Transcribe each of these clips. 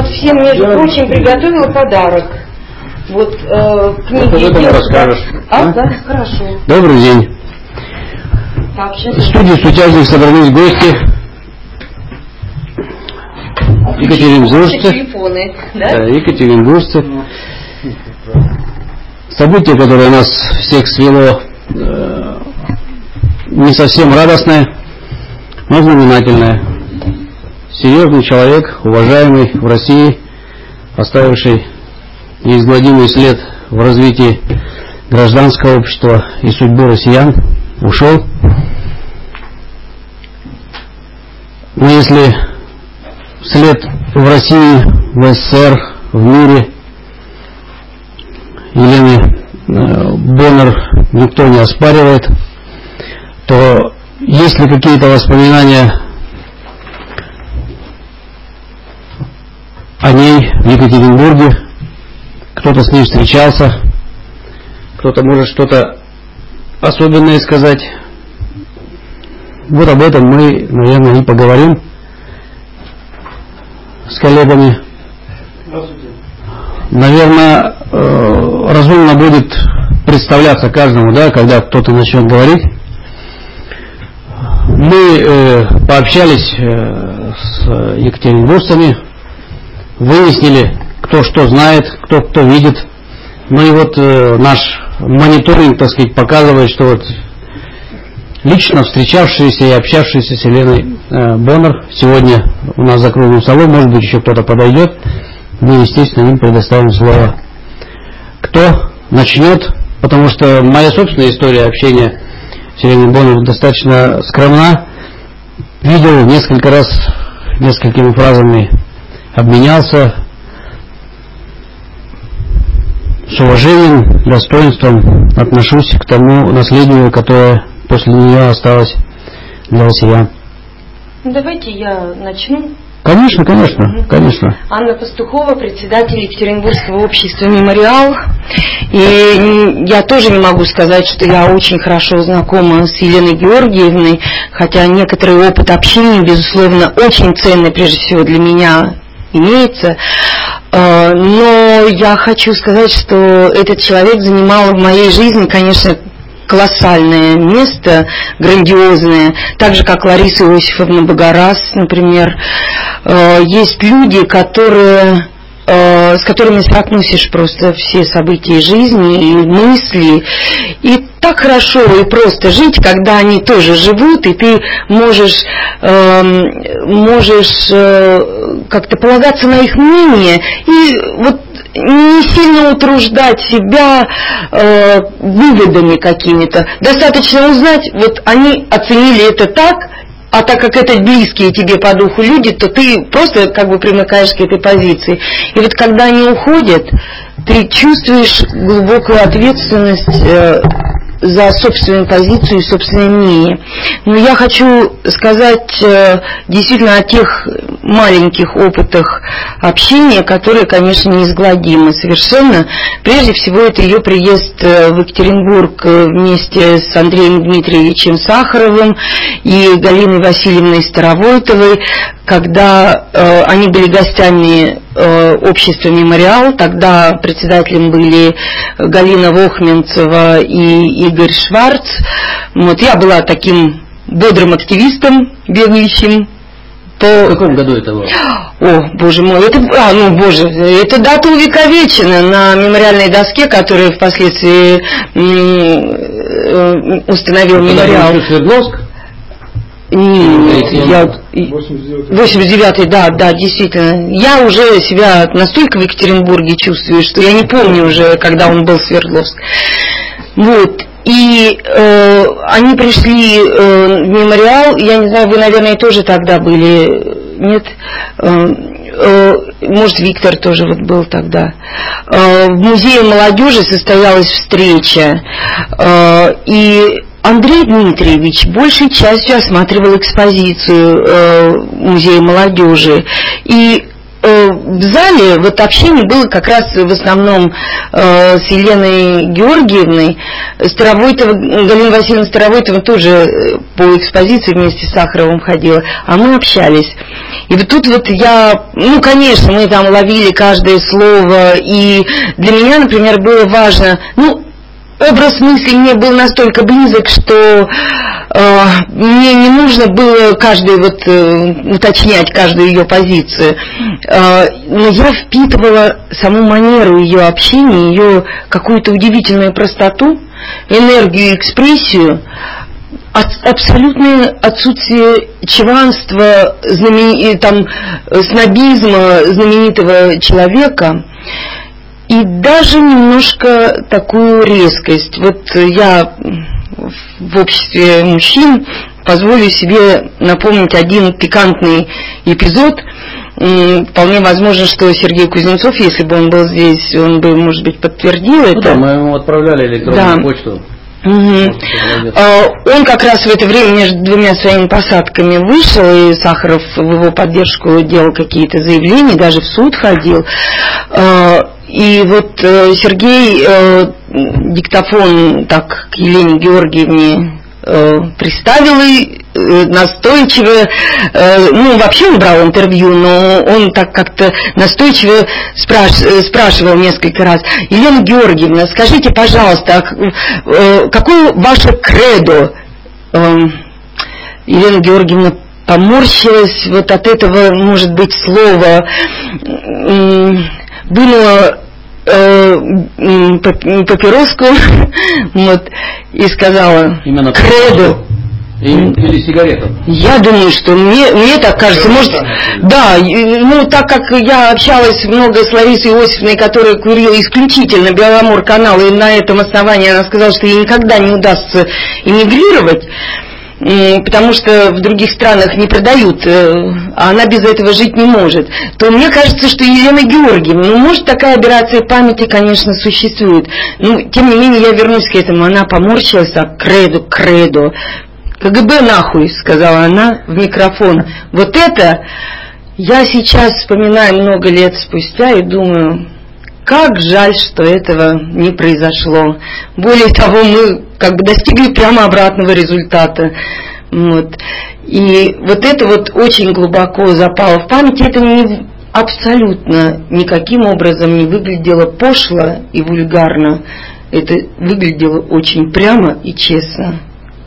всем, между прочим, приготовила подарок. Вот книги. Ты расскажешь. Да, хорошо. Добрый день. В студии Сутяжных собрались гости. Екатеринбуржцы. Екатеринбуржцы. Событие, которое нас всех свело, не совсем радостное, но знаменательное. Серьезный человек, уважаемый в России, оставивший неизгладимый след в развитии гражданского общества и судьбы россиян, ушел. Но если след в России, в СССР, в мире Елены Боннер никто не оспаривает, то есть ли какие-то воспоминания о ней в Екатеринбурге? Кто-то с ней встречался, кто-то может что-то особенное сказать. Вот об этом мы, наверное, и поговорим с коллегами. Наверное, разумно будет представляться каждому, да, когда кто-то начнет говорить. Мы пообщались с екатеринбуржцами, выяснили, кто что знает, кто видит. Ну и вот наш мониторинг, так сказать, показывает, что вот лично встречавшиеся и общавшиеся с Еленой Боннер сегодня у нас за круглым столом, может быть, еще кто-то подойдет, мы, естественно, им предоставим слово. Кто начнет, потому что моя собственная история общения с Еленой Боннер достаточно скромна. Видел несколько раз, несколькими фразами обменялся. С уважением, достоинством отношусь к тому наследию, которое после нее осталось для россиян. Давайте я начну. Конечно, конечно, конечно. Анна Пастухова, председатель Екатеринбургского общества «Мемориал». И я тоже не могу сказать, что я очень хорошо знакома с Еленой Георгиевной, хотя некоторый опыт общения, безусловно, очень ценный, прежде всего, для меня имеется. Но я хочу сказать, что этот человек занимал в моей жизни, конечно, колоссальное место, грандиозное, так же, как Лариса Иосифовна Богораз, например. Есть люди, с которыми соотносишь просто все события жизни и мысли, и так хорошо и просто жить, когда они тоже живут, и ты можешь как-то полагаться на их мнение, и вот не сильно утруждать себя выводами какими-то. Достаточно узнать, вот они оценили это так, а так как это близкие тебе по духу люди, то ты просто как бы примыкаешь к этой позиции. И вот когда они уходят, ты чувствуешь глубокую ответственность за собственную позицию и собственное мнение. Но я хочу сказать действительно о тех маленьких опытах общения, которые, конечно, неизгладимы совершенно. Прежде всего, это ее приезд в Екатеринбург вместе с Андреем Дмитриевичем Сахаровым и Галиной Васильевной Старовойтовой, когда они были гостями общества «Мемориал». Тогда председателем были Галина Вохменцева и Игорь Шварц. Вот, я была таким бодрым активистом, бегающим. В каком году это было? О, боже мой, это дата увековечена на мемориальной доске, которую впоследствии установил «Мемориал». Свердловск? Нет, 89-й, да, действительно. Я уже себя настолько в Екатеринбурге чувствую, что я не помню уже, когда он был в Свердловск. Вот. И они пришли в «Мемориал», я не знаю, вы, наверное, тоже тогда были, нет? Может, Виктор тоже вот был тогда. В Музее молодежи состоялась встреча, и Андрей Дмитриевич большей частью осматривал экспозицию Музея молодежи. И в зале вот общение было как раз в основном с Еленой Георгиевной. Галина Васильевна Старовойтова тоже по экспозиции вместе с Сахаровым ходила, а мы общались. И вот тут вот я, ну, конечно, мы там ловили каждое слово, и для меня, например, было важно, ну, образ мысли мне был настолько близок, что мне не нужно было уточнять каждую ее позицию. Но я впитывала саму манеру ее общения, ее какую-то удивительную простоту, энергию, экспрессию, абсолютное отсутствие чванства, снобизма знаменитого человека. И даже немножко такую резкость. Вот я в обществе мужчин позволю себе напомнить один пикантный эпизод. Вполне возможно, что Сергей Кузнецов, если бы он был здесь, он бы, может быть, подтвердил это. Да, мы ему отправляли электронную почту. Он как раз в это время между двумя своими посадками вышел, и Сахаров в его поддержку делал какие-то заявления, даже в суд ходил. И вот Сергей диктофон так к Елене Георгиевне приставил и настойчиво, вообще он брал интервью, но он так как-то настойчиво спрашивал несколько раз: Елена Георгиевна, скажите, пожалуйста, какое ваше кредо? Елена Георгиевна поморщилась вот от этого, может быть, слова, вынула папироску и сказала: именно кредо. Или сигарету? Я думаю, что мне так кажется, может, да, так как я общалась много с Ларисой Иосифовной, которая курила исключительно Беломор-канал, и на этом основании она сказала, что ей никогда не удастся эмигрировать, потому что в других странах не продают, а она без этого жить не может, то мне кажется, что Елена Георгиевна, может, такая операция памяти, конечно, существует, но тем не менее я вернусь к этому. Она поморщилась, кредо. КГБ нахуй, сказала она в микрофон. Вот это я сейчас вспоминаю много лет спустя и думаю, как жаль, что этого не произошло. Более того, мы как бы достигли прямо обратного результата. И вот это вот очень глубоко запало в память. Это абсолютно никаким образом не выглядело пошло и вульгарно. Это выглядело очень прямо и честно.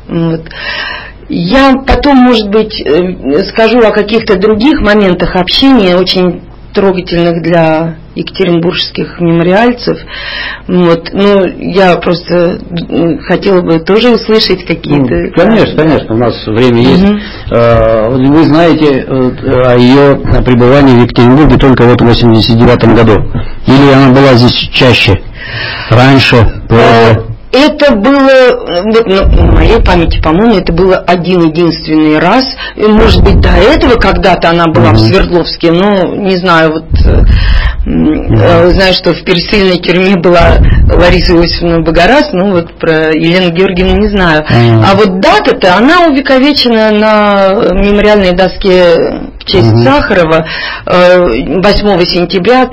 Я потом, может быть, скажу о каких-то других моментах общения, очень трогательных для екатеринбургских мемориальцев. Но я просто хотела бы тоже услышать какие-то... Конечно, у нас время есть. Вы знаете о ее пребывании в Екатеринбурге только в 1989 году? Или она была здесь чаще? Раньше? Позже? Это было, в моей памяти, по-моему, это было один-единственный раз. И, может быть, до этого когда-то она была в Свердловске, но не знаю, знаю, что в пересыльной тюрьме была Лариса Иосифовна Богораз, про Елену Георгиевну не знаю. А вот дата-то, она увековечена на мемориальной доске в честь Сахарова 8 сентября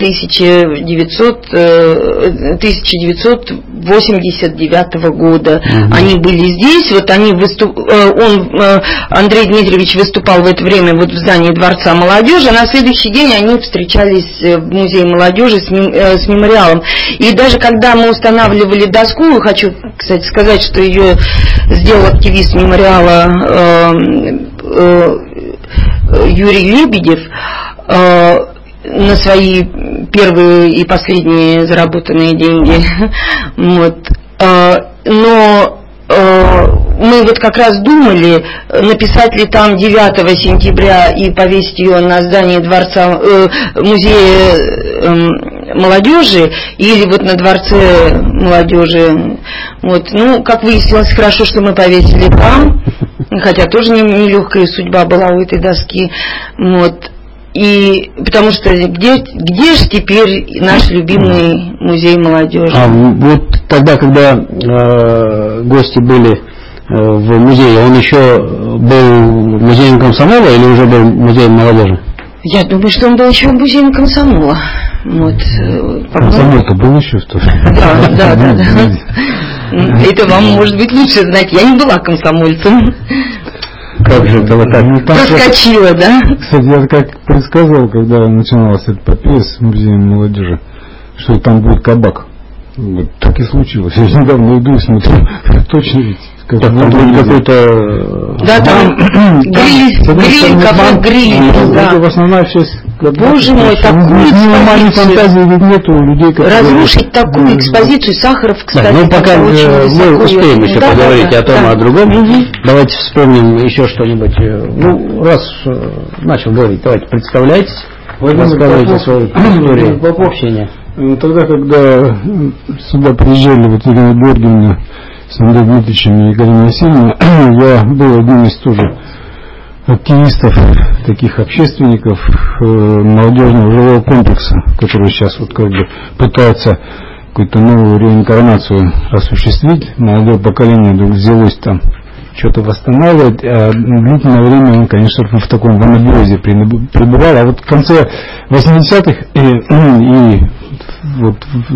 1989 года. Они были здесь, Андрей Дмитриевич выступал в это время в здании Дворца молодежи, а на следующий день они встречались в Музее молодежи с мемориалом. И даже когда мы устанавливали доску, хочу, кстати, сказать, что ее сделал активист мемориала Юрий Лебедев на свои первые и последние заработанные деньги. Но мы как раз думали, написать ли там 9 сентября и повесить ее на здании Дворца Музея молодежи или на Дворце молодежи. Как выяснилось, хорошо, что мы повесили там, хотя тоже нелегкая судьба была у этой доски. И потому что где же теперь наш любимый музей молодежи? А вот тогда, когда гости были в музее, он еще был музеем комсомола или уже был музеем молодежи? Я думаю, что он был еще музеем комсомола. Вот, комсомол-то был еще в то время? Да. Это вам, может быть, лучше знать. Я не была комсомольцем. Как же это вот так? Проскочила, да? Кстати, я как предсказывал, когда начиналась эта эпопея с музеем молодежи, что там будет кабак. Вот так и случилось. Я недавно иду и смотрю, точно ведь. Там будет какой-то... Да, там гриль, кабак, гриль. Это основная часть. Боже мой, такую экспозицию. Фантазии ведь нету у людей, которые... Разрушить такую экспозицию. Сахаров, кстати, ну, пока мы успеем еще поговорить о том, о другом. Давайте вспомним еще что-нибудь. Ну, раз начал говорить, давайте представляйтесь. Рассказывайте свою историю общения. Тогда, когда сюда приезжали вот Ирина Георгиевна с Андреем Дмитриевичем и Галиной Васильевной, я был одним из тоже активистов, таких общественников молодежного жилого комплекса, который сейчас вот как бы пытается какую-то новую реинкарнацию осуществить. Молодое поколение вдруг взялось там что-то восстанавливать, а длительное время он, конечно, в таком анабиозе пребывал. А вот в конце 80-х и вот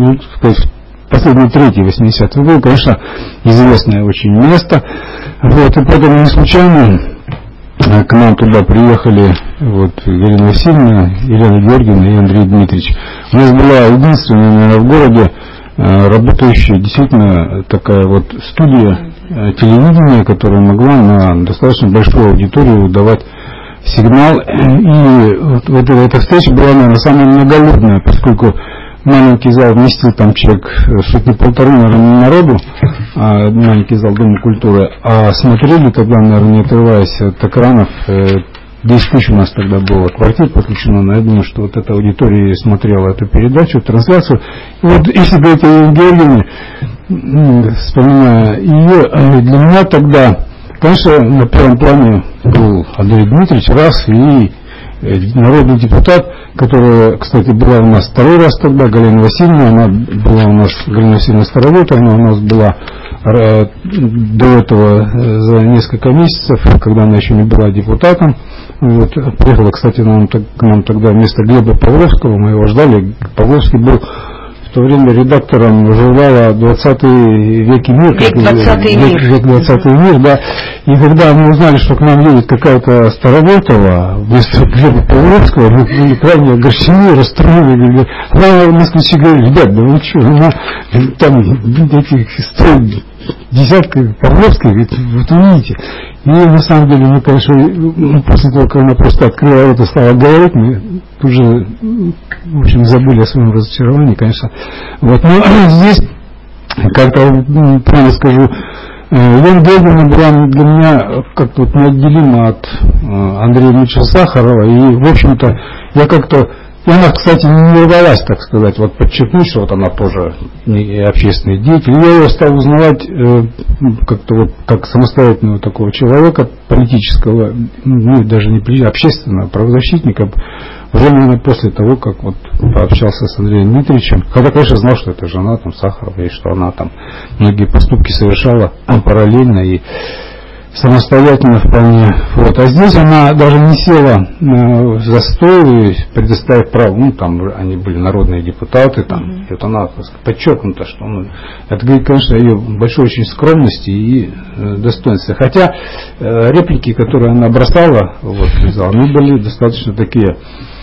последний третий 80-х был, конечно, известное очень место. Вот, и поэтому не случайно к нам туда приехали вот Галина Васильевна, Елена Георгиевна и Андрей Дмитриевич. У нас была единственная, наверное, в городе работающая действительно такая вот студия телевидения, которая могла на достаточно большую аудиторию давать сигнал. И вот эта встреча была, наверное, самая многолюдная, поскольку маленький зал вместил там человек сотни-полторы, наверное, народу, маленький зал Дома культуры, а смотрели тогда, наверное, не отрываясь от экранов, 10 тысяч у нас тогда было квартир подключено, но я думаю, что вот эта аудитория смотрела эту передачу, трансляцию. И вот если говорить о Елене Георгиевне, вспоминая ее, для меня тогда, конечно, на первом плане был Андрей Дмитриевич, раз, и народный депутат, которая, кстати, была у нас второй раз тогда, Галина Васильевна, она была у нас, Галина Васильевна Старовота, она у нас была до этого за несколько месяцев, когда она еще не была депутатом. Вот, приехала, кстати, к нам тогда вместо Глеба Павловского, мы его ждали. Павловский был в то время редактором журнала «20 век и мир». Век 20 мир, да. И когда мы узнали, что к нам едет какая-то Старовойтова вместо Глеба Павловского, мы были крайне огорчены, расстроены. Москвичи говорили: ребят, да вы что, там этих десятка Павловских, ведь вот увидите. И на самом деле, мы, конечно, после того, как она просто открыла рот и стала говорить, мы тут же, в общем, забыли о своем разочаровании, конечно. Вот. Но здесь, как-то, прямо скажу, Елена Георгиевна была для меня как-то вот неотделима от Андрея Ильича Сахарова. И, в общем-то, я как-то... И она, кстати, не рвалась, так сказать, вот подчеркнуть, что вот она тоже общественный деятель. Я ее стал узнавать как-то вот как самостоятельного такого человека, политического, ну, даже не общественного, правозащитника, уже, наверное, после того, как вот пообщался с Андреем Дмитриевичем. Хотя, конечно, знал, что это жена там Сахарова, и что она там многие поступки совершала параллельно и самостоятельно вполне. Вот. А здесь она даже не села за стол и предоставив право, ну там они были народные депутаты, там, и вот она подчеркнута, что это говорит, конечно, о ее большой очень скромности и достоинстве. Хотя реплики, которые она бросала, вот, они были достаточно такие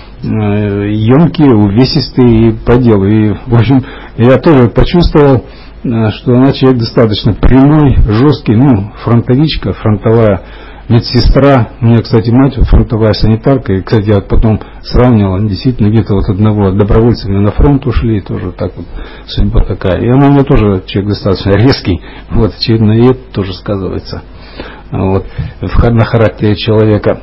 емкие, увесистые и по делу. И, в общем, я тоже почувствовал, что она человек достаточно прямой, жесткий, ну, фронтовичка, фронтовая медсестра. У меня, кстати, мать фронтовая санитарка, и, кстати, я потом сравнивал, они действительно где-то вот одного добровольцами на фронт ушли, тоже так вот, судьба такая. И она у меня тоже человек достаточно резкий, вот, очевидно, и это тоже сказывается, вот, на характере человека.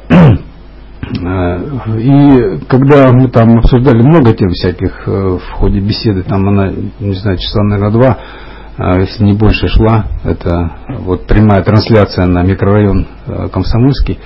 И когда мы там обсуждали много тем всяких в ходе беседы, там она, не знаю, часа, наверное, 2, если не больше шла, это вот прямая трансляция на микрорайон Комсомольский.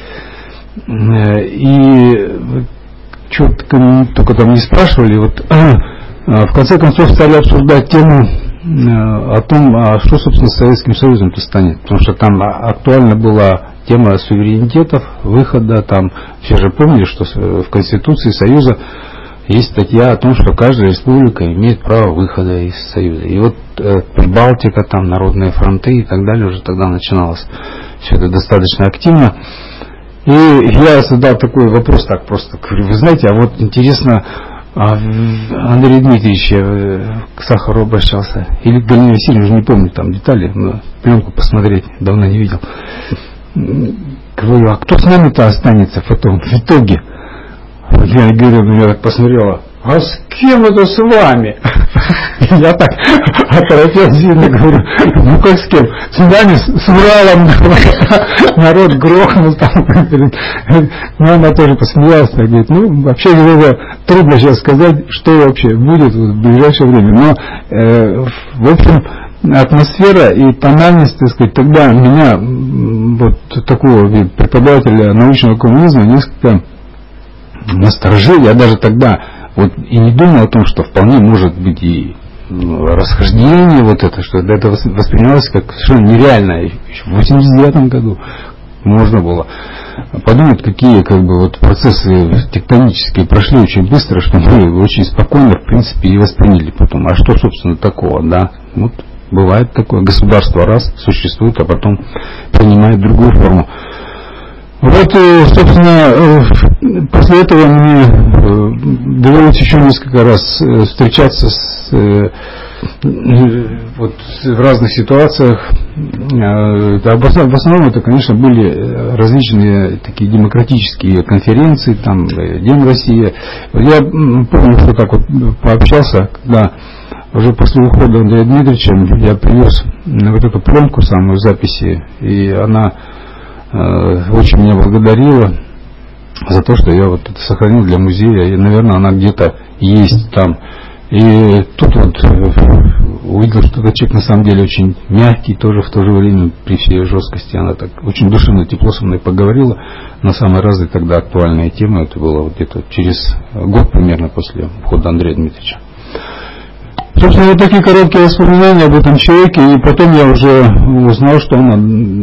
И что-то только там не спрашивали, вот в конце концов стали обсуждать тему о том, что, собственно, с Советским Союзом-то станет. Потому что там актуально была тема суверенитетов, выхода, там, все же помнили, что в Конституции Союза есть статья о том, что каждая республика имеет право выхода из Союза. И вот Прибалтика, там, народные фронты и так далее, уже тогда начиналось все это достаточно активно. И я задал такой вопрос, так просто говорю, вы знаете, а вот интересно, Андрей Дмитриевич к Сахару обращался, или к Галине Васильевне, уже не помню там детали, но пленку посмотреть давно не видел. Говорю, а кто с нами-то останется потом, в итоге? Я говорю, меня так посмотрела, а с кем это с вами? Я так оторопел сильно, говорю, ну как с кем? С нами, с Уралом, народ грохнул там. Ну она тоже посмеялась, так говорит, ну вообще говоря, трудно сейчас сказать, что вообще будет в ближайшее время. Но, в общем, атмосфера и тональность, так сказать, тогда меня, вот такого преподавателя научного коммунизма, несколько насторожил. Я даже тогда вот и не думал о том, что вполне может быть и расхождение вот это, что это воспринималось как совершенно нереально. Еще в 89 году можно было подумать, какие как бы вот процессы тектонические прошли очень быстро, что мы очень спокойно в принципе и восприняли потом. А что собственно такого, да? Вот бывает такое, государство раз существует, а потом принимает другую форму. Вот, собственно, после этого мне довелось еще несколько раз встречаться вот, в разных ситуациях. В основном это, конечно, были различные такие демократические конференции, там, День России. Я помню, что так вот пообщался, когда уже после ухода Андрея Дмитриевича я привез вот эту пленку, самую записи, и она очень меня благодарила за то, что я вот это сохранил для музея, и, наверное, она где-то есть там. И тут вот увидел, что этот человек на самом деле очень мягкий, тоже в то же время при всей жесткости. Она так очень душевно, тепло со мной поговорила на самые разные тогда актуальные темы. Это было вот где-то через год примерно после ухода Андрея Дмитриевича. Собственно, вот такие короткие воспоминания об этом человеке, и потом я уже узнал, что она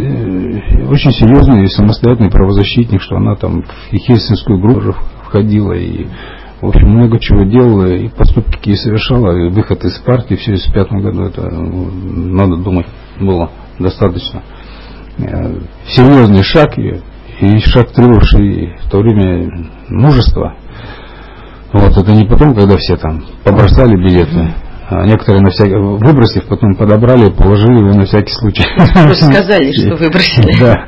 очень серьезный и самостоятельный правозащитник, что она там в Хельсинскую группу входила и, в общем, много чего делала, и поступки какие совершала, и выход из партии в 1975 году, это, надо думать, было достаточно серьезный шаг, и шаг требовавший в то время мужества. Вот, это не потом, когда все там побросали билеты, а некоторые на всякий, выбросив, потом подобрали, положили его на всякий случай. Просто сказали, что выбросили. Да.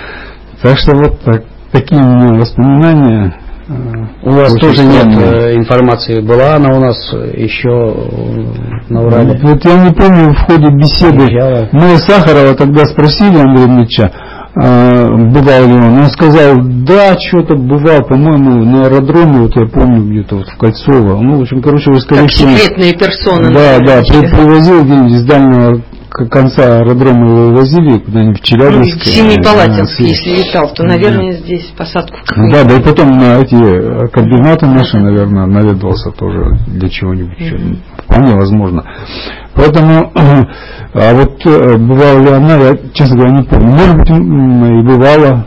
Так что вот такие у меня воспоминания. У вас тоже нет информации, была она у нас еще на Урале? Вот я не помню, в ходе беседы мы Сахарова тогда спросили Андрея Дмитриевича, бывал ли он сказал, да, что-то бывал, по-моему, на аэродроме, вот я помню, где-то вот в Кольцово. Ну, в общем, короче, вы сказали, как секретные персоны. Да, да, привозил где-нибудь из дальнего конца аэродрома, его возили куда-нибудь в Челябинск. В Семипалатинск, если летал, то, наверное, здесь посадку какую-то. Да, да, и потом на эти координаты наши, наверное, наведывался тоже для чего-нибудь. Вполне возможно. Поэтому, а вот бывала ли она, я, честно говоря, не помню. Может быть, и бывало.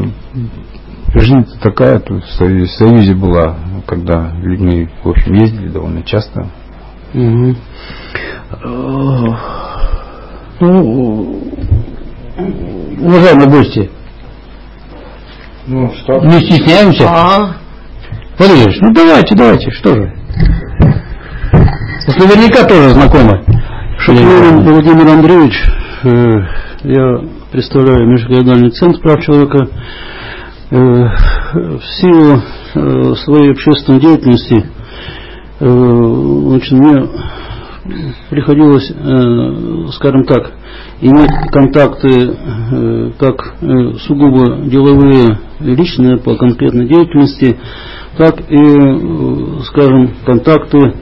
Жизнь такая, тут в Союзе была, когда мы, в общем, ездили довольно часто. Ну, уважаемые гости, не стесняемся. Валерий, ну давайте, что же. Наверняка тоже знакомы. Шакловин Владимир Андреевич, я представляю Межрегиональный центр прав человека. В силу своей общественной деятельности, значит, мне приходилось, скажем так, иметь контакты как сугубо деловые, личные по конкретной деятельности, так и, скажем, контакты,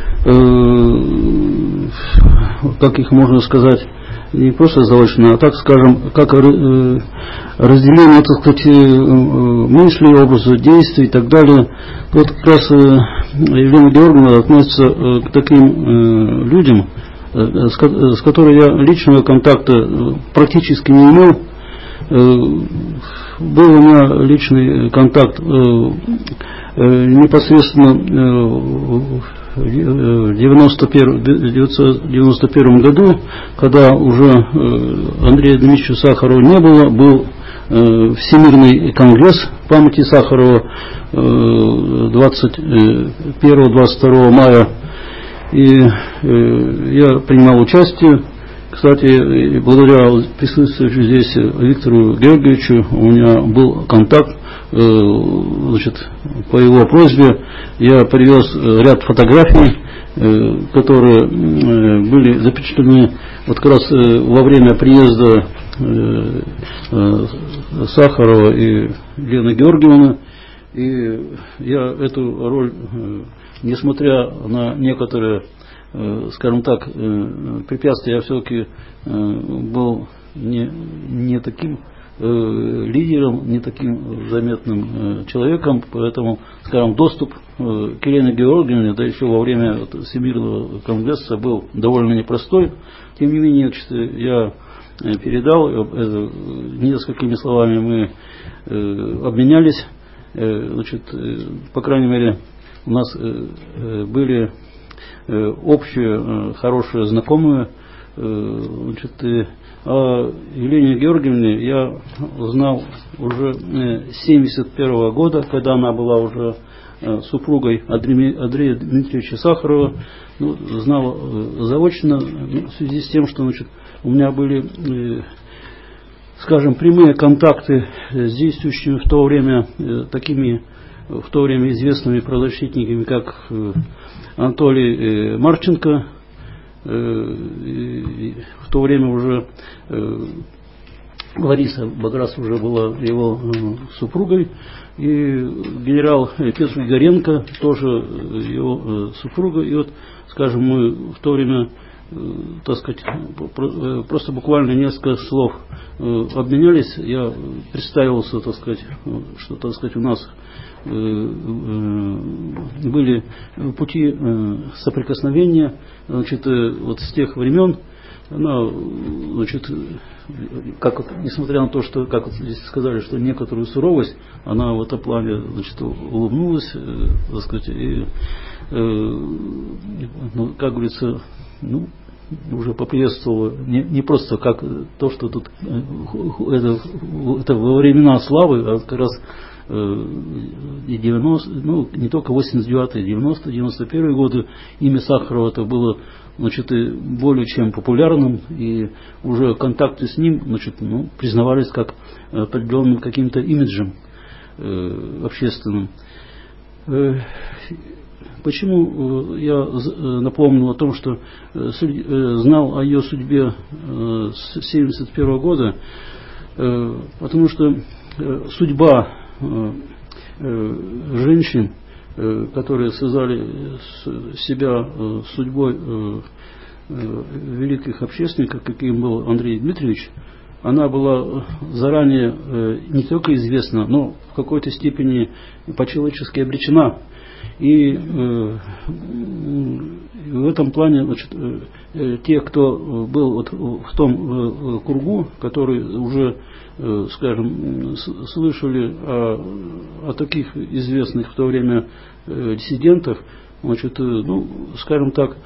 как их можно сказать, не просто заочно, а так, скажем, как разделение, так сказать, мыслей, образа действий и так далее. Вот как раз Елена Георгиевна относится к таким людям, с которыми я личного контакта практически не имел, был у меня личный контакт непосредственно в 1991 году, когда уже Андрея Дмитриевича Сахарова не было, был Всемирный конгресс памяти Сахарова 21-22 мая. И я принимал участие. Кстати, благодаря присутствующему здесь Виктору Георгиевичу у меня был контакт. Значит, по его просьбе я привез ряд фотографий, которые были запечатлены вот как раз во время приезда Сахарова и Лены Георгиевны. И я эту роль, несмотря на некоторые, скажем так, препятствия, я все-таки был не таким лидером, не таким заметным человеком, поэтому, скажем, доступ к Елене Георгиевне, да еще во время Всемирного конгресса, был довольно непростой. Тем не менее, я передал, несколькими словами мы обменялись. Значит, по крайней мере, у нас были общие, хорошие знакомые. Значит, о Елене Георгиевне я знал уже с 1971 года, когда она была уже супругой Андрея Дмитриевича Сахарова. Ну, знал заочно, в связи с тем, что, значит, у меня были, скажем, прямые контакты с действующими в то время такими в то время известными правозащитниками, как Анатолий Марченко. В то время уже Лариса Баграс уже была его супругой, и генерал Петр Григоренко тоже его супруга. И вот, скажем, мы в то время, так сказать, просто буквально несколько слов обменялись. Я представился, так сказать, что, так сказать, у нас были пути соприкосновения, значит, вот с тех времен. Она, значит, как вот, несмотря на то, что, как вот здесь сказали, что некоторую суровость, она в этом плане, значит, улыбнулась, так сказать, и, ну, как говорится, ну, уже поприветствовала не просто как то, что тут это во времена славы, а как раз и 90, ну, не только 89-й, 90-й, 91-й годы имя Сахарова это было, значит, более чем популярным, и уже контакты с ним, значит, ну, признавались как определенным каким-то имиджем общественным. Почему я напомнил о том, что знал о ее судьбе с 1971 года? Потому что судьба женщин, которые связали себя судьбой великих общественников, каким был Андрей Дмитриевич, она была заранее не только известна, но в какой-то степени по-человечески обречена. И в этом плане, значит, те, кто был вот в том кругу, которые уже, скажем, слышали о таких известных в то время диссидентах, значит, ну, скажем так,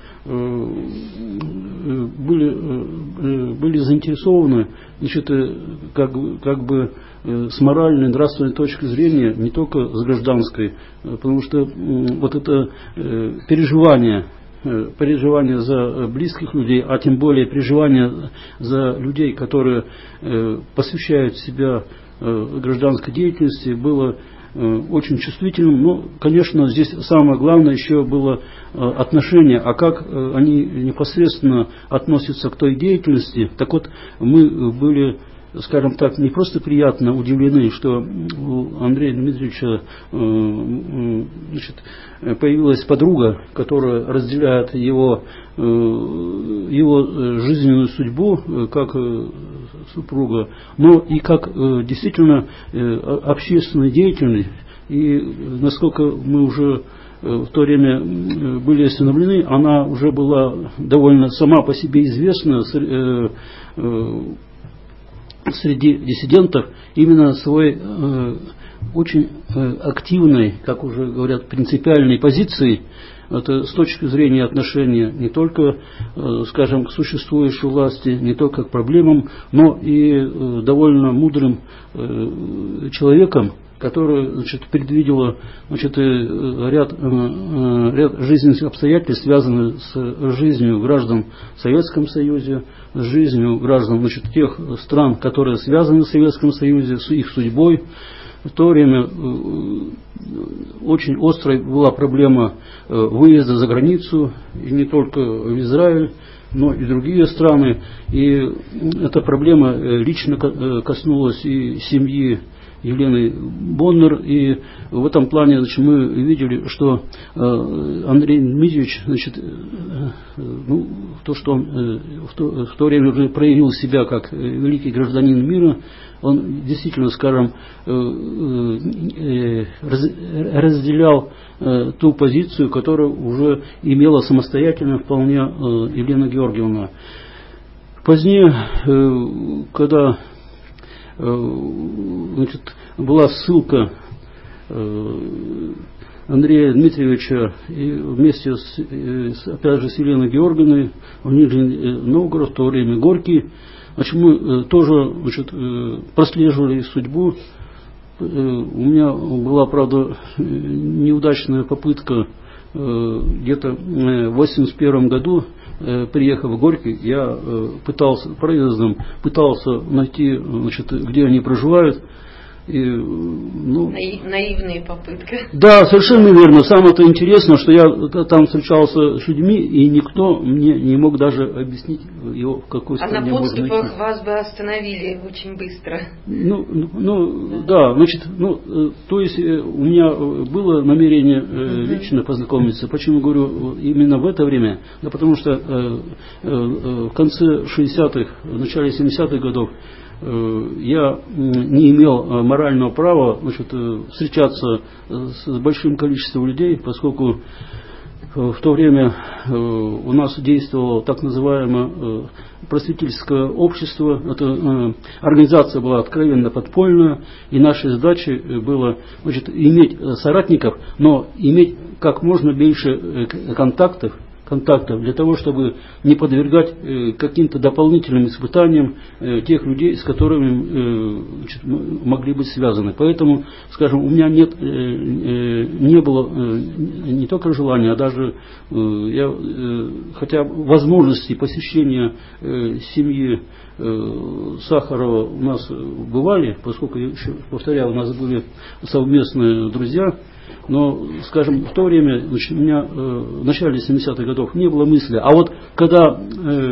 были заинтересованы, значит, как бы с моральной, нравственной точки зрения, не только с гражданской, потому что вот это переживание за близких людей, а тем более переживание за людей, которые посвящают себя гражданской деятельности, было очень чувствительным. Но, конечно, здесь самое главное еще было отношение, а как они непосредственно относятся к той деятельности. Так вот, мы были, скажем так, не просто приятно удивлены, что у Андрея Дмитриевича, значит, появилась подруга, которая разделяет его жизненную судьбу как супруга, но и как действительно общественный деятель. И насколько мы уже в то время были осведомлены, она уже была довольно сама по себе известна среди диссидентов именно своей очень активной, как уже говорят, принципиальной позиции, это с точки зрения отношения не только, скажем, к существующей власти, не только к проблемам, но и довольно мудрым человеком, который, значит, предвидела, значит, ряд жизненных обстоятельств, связанных с жизнью граждан в Советском Союзе, с жизнью граждан, значит, тех стран, которые связаны с Советским Союзом, с их судьбой. В то время очень острой была проблема выезда за границу, и не только в Израиль, но и другие страны. И эта проблема лично коснулась и семьи Елены Боннер, и в этом плане, значит, мы видели, что Андрей Дмитриевич, значит, ну, то, что он в то время уже проявил себя как великий гражданин мира, он действительно, скажем, разделял ту позицию, которую уже имела самостоятельно вполне Елена Георгиевна. Позднее, когда, значит, была ссылка Андрея Дмитриевича и вместе опять же с Еленой Георгиевной в Нижний Новгород, в то время Горький, значит, мы тоже, значит, прослеживали судьбу. У меня была, правда, неудачная попытка где-то в 1981 году, приехав в Горький, я проездом пытался найти, значит, где они проживают. И, ну, наивные попытки. Да, совершенно верно. Самое-то интересное, что я там встречался с людьми, и никто мне не мог даже объяснить его, в какой стране можно найти. А на подступах вас бы остановили очень быстро. Да, значит, то есть у меня было намерение лично познакомиться. Почему говорю именно в это время? Да потому что в конце 60-х, в начале 70-х годов я не имел морального права, значит, встречаться с большим количеством людей, поскольку в то время у нас действовало так называемое просветительское общество. Эта организация была откровенно подпольная, и нашей задачей было, значит, иметь соратников, но иметь как можно больше контактов для того, чтобы не подвергать каким-то дополнительным испытаниям тех людей, с которыми, значит, могли быть связаны. Поэтому, скажем, у меня не было не только желания, а даже хотя возможности посещения семьи Сахарова у нас бывали, поскольку, еще повторяю, у нас были совместные друзья. Но, скажем, в то время, значит, у меня в начале 70-х годов не было мысли. А вот когда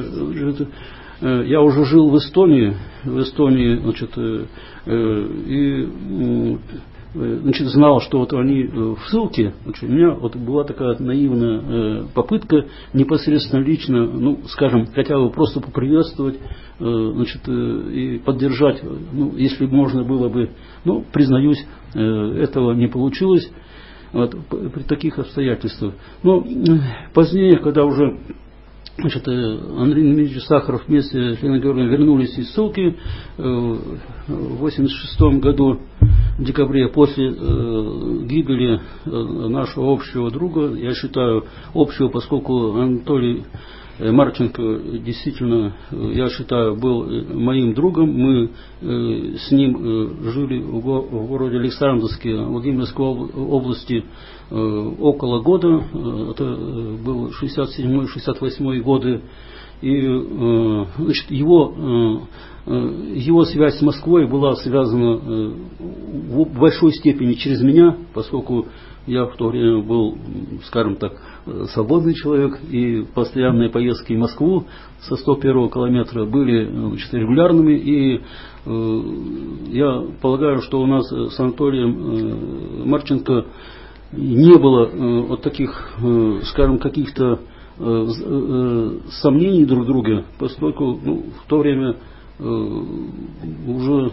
я уже жил в Эстонии, значит, и, значит, знал, что вот они в ссылке, значит, у меня вот была такая наивная попытка непосредственно лично, ну, скажем, хотя бы просто поприветствовать, значит, и поддержать, ну, если можно было бы, ну, признаюсь, этого не получилось. Вот, при таких обстоятельствах. Но позднее, когда уже, значит, Андрей Дмитриевич Сахаров вместе с Еленой Георгиевной вернулись из ссылки в 1986 году, в декабре, после гибели нашего общего друга, я считаю, общего, поскольку Анатолий Марченко действительно, я считаю, был моим другом. Мы с ним жили в городе Александровске, Владимирской области, около года. Это был 67-68 годы. И, значит, его связь с Москвой была связана в большой степени через меня, поскольку я в то время был, скажем так, свободный человек, и постоянные поездки в Москву со 101 километра были, значит, регулярными, и я полагаю, что у нас с Анатолием Марченко не было вот таких, скажем, каких-то сомнений друг в друге, поскольку, ну, в то время уже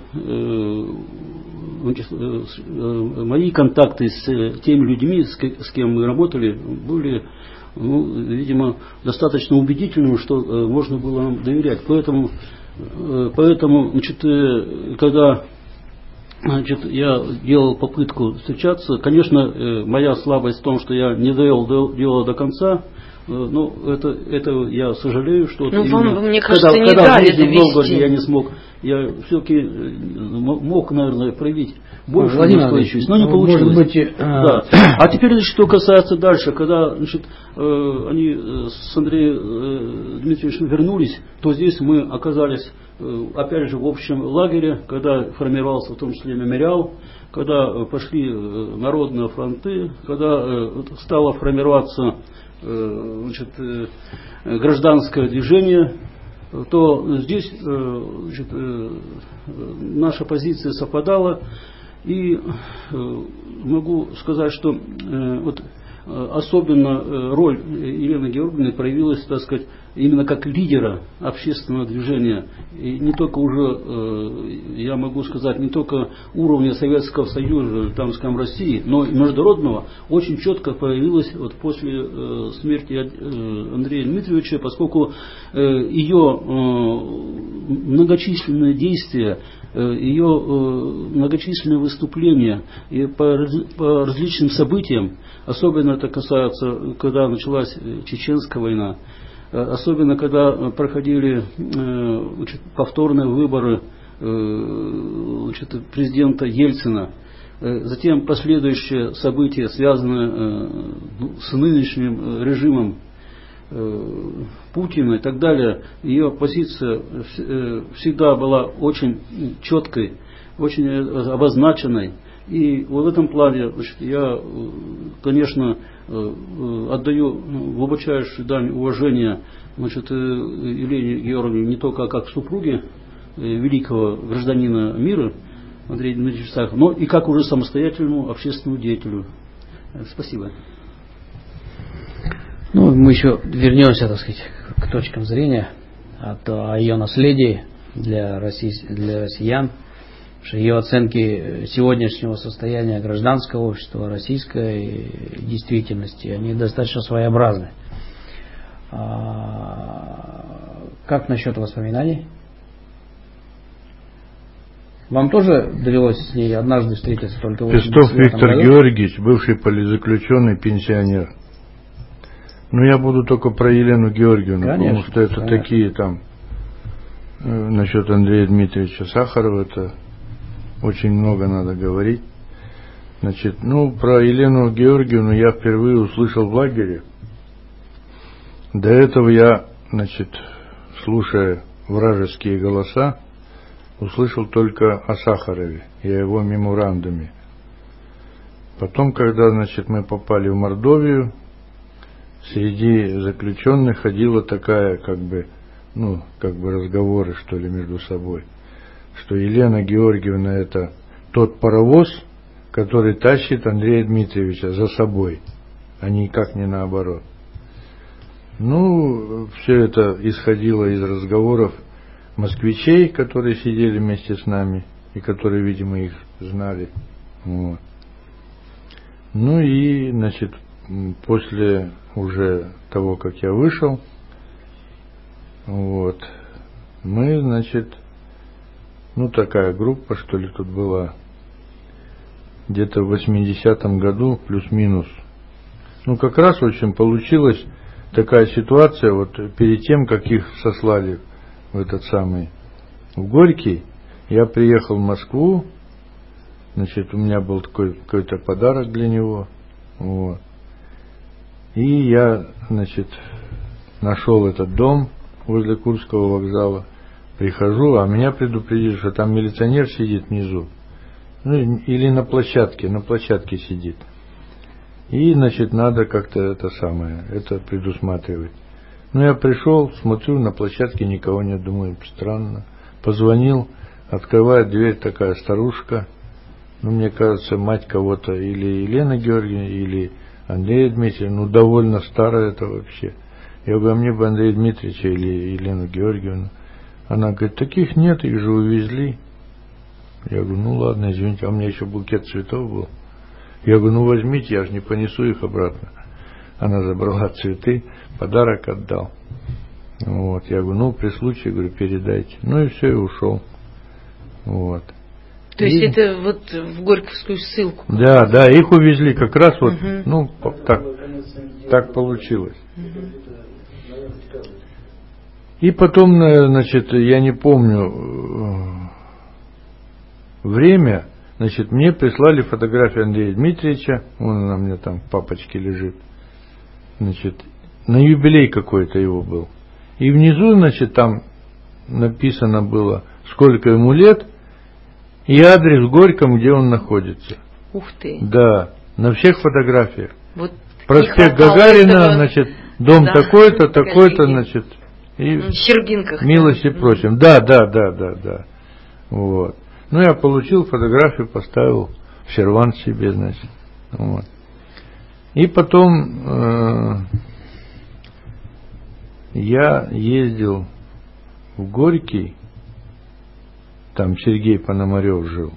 мои контакты с теми людьми, с кем мы работали, были видимо, достаточно убедительным, что можно было нам доверять. Поэтому значит, когда я делал попытку встречаться, конечно, моя слабость в том, что я не довел дело до конца. Ну, это я сожалею, что вам, мне кажется, когда не дали в Нижнем Новгороде довести. я не смог, я все-таки мог, наверное, проявить больше устойчивости, но не получилось. Может быть, да. А теперь, что касается дальше, когда, значит, они с Андреем Дмитриевичем вернулись, то здесь мы оказались, опять же, в общем лагере, когда формировался в том числе мемориал, когда пошли народные фронты, когда стало формироваться, значит, гражданское движение, то здесь, значит, наша позиция совпадала, и могу сказать, что вот особенно роль Елены Георгиевны проявилась, так сказать, именно как лидера общественного движения. И не только уже, я могу сказать, не только уровня Советского Союза, там, скажем, России, но и международного, очень четко появилась вот после смерти Андрея Дмитриевича, поскольку ее многочисленные действия, ее многочисленные выступления и по различным событиям, особенно это касается, когда началась Чеченская война, особенно когда проходили повторные выборы президента Ельцина, затем последующие события, связанные с нынешним режимом Путина и так далее, ее позиция всегда была очень четкой, очень обозначенной. И в этом плане, значит, я, конечно, отдаю глубочайшую дань уважения, значит, Елене Георгиевне не только как супруге великого гражданина мира Андрея Дмитриевича Сахарова, но и как уже самостоятельному общественному деятелю. Спасибо. Ну, мы еще вернемся, так сказать, к точкам зрения о ее наследии для россиян, что ее оценки сегодняшнего состояния гражданского общества, российской действительности, они достаточно своеобразны. Как насчет воспоминаний? Вам тоже довелось с ней однажды встретиться только в 89 Пестов Виктор году? Георгиевич, бывший политзаключенный, пенсионер. Но я буду только про Елену Георгиевну, конечно, потому что это конечно. такие там, насчет Андрея Дмитриевича Сахарова, это очень много надо говорить. Значит, про Елену Георгиевну я впервые услышал в лагере. До этого я, значит, слушая вражеские голоса, услышал только о Сахарове и о его меморандуме. Потом, когда, значит, мы попали в Мордовию, среди заключенных ходила такая, как бы разговоры, что ли, между собой, что Елена Георгиевна — это тот паровоз, который тащит Андрея Дмитриевича за собой, а никак не наоборот. Все это исходило из разговоров москвичей, которые сидели вместе с нами и которые, видимо, их знали. Вот. И, значит, после уже того, как я вышел, вот, мы, значит, такая группа, что ли, тут была, где-то в 80-м году, плюс-минус. Как раз, в общем, получилась такая ситуация, вот перед тем, как их сослали в в Горький, я приехал в Москву, значит, у меня был такой какой-то подарок для него, вот. И я, значит, нашел этот дом возле Курского вокзала, прихожу, а меня предупредили, что там милиционер сидит внизу, или на площадке сидит. И, значит, надо как-то это предусматривать. Я пришел, смотрю, на площадке никого нет, думаю, странно. Позвонил, открывает дверь такая старушка, мне кажется, мать кого-то, или Елена Георгиевна, или Андрея Дмитриевича, довольно старая это вообще. Я говорю, а мне бы Андрея Дмитриевича или Елену Георгиевну. Она говорит, таких нет, их же увезли. Я говорю, ладно, извините, а у меня еще букет цветов был. Я говорю, возьмите, я же не понесу их обратно. она забрала цветы, подарок отдал. Вот, я говорю, ну, при случае, говорю, передайте. Ну и все, и ушел. Вот. То есть это вот в Горьковскую ссылку? Да, да, их увезли как раз вот, ну, так получилось. И потом, значит, я не помню время, значит, мне прислали фотографию Андрея Дмитриевича, он у меня там в папочке лежит, значит, на юбилей какой-то его был. И внизу, значит, там написано было, сколько ему лет, и адрес в Горьком, где он находится. Ух ты. Да, на всех фотографиях. Вот проспект Гагарина, значит, дом такой-то, такой-то, значит, и в Щербинках. Милости просим. Да. Вот. Ну, я получил фотографию, поставил в сервант себе, значит. Вот. И потом я ездил в Горький, там Сергей Пономарев жил.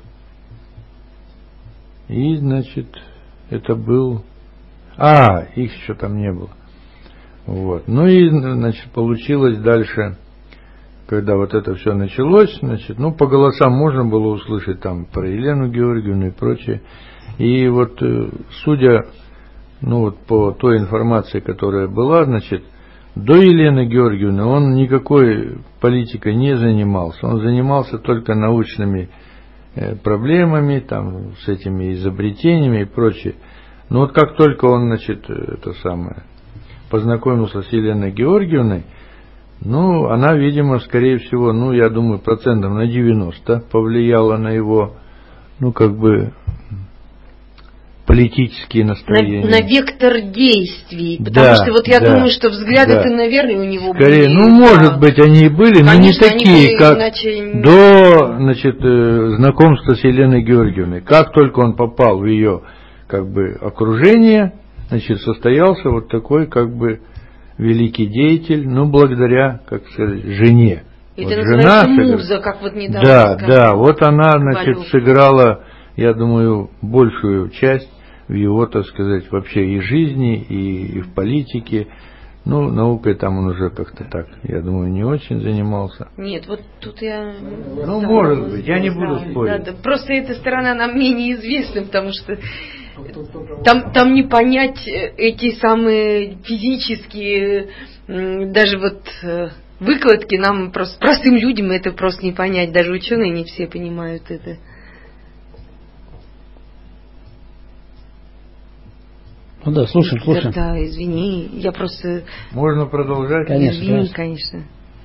И, значит, это был... их еще там не было. Вот. Ну и, значит, получилось дальше, когда вот это все началось, значит, ну, по голосам можно было услышать там про Елену Георгиевну и прочее. И вот, судя, ну, вот по той информации, которая была, значит, до Елены Георгиевны он никакой политикой не занимался. Он занимался только научными проблемами, там, с этими изобретениями и прочее. Но вот как только он, значит, познакомился с Еленой Георгиевной, ну, она, видимо, скорее всего, ну, я думаю, 90% повлияла на его, ну, как бы, политические настроения. На вектор действий. Потому что вот я думаю, что взгляды-то, наверное, у него скорее, были. Ну, может быть, они и были, но не такие, как иначе... до, значит, знакомства с Еленой Георгиевной. Как только он попал в ее, как бы, окружение, значит, состоялся вот такой, как бы, великий деятель, ну, благодаря, как сказать, жене. Это вот называется муза, как вот недавно сказали. Да, вот она, значит, сыграла, я думаю, большую часть в его, так сказать, вообще и жизни, и в политике. Ну, наукой там он уже как-то так, я думаю, не очень занимался. Нет, вот тут я... Ну, может быть, я не буду спорить. Да, просто эта сторона нам менее известна, потому что там не понять эти самые физические, даже вот выкладки нам просто, простым людям это просто не понять, даже ученые не все понимают это. Ну да, слушаем. Да, извини, я просто... Можно продолжать? Конечно. Извини, конечно.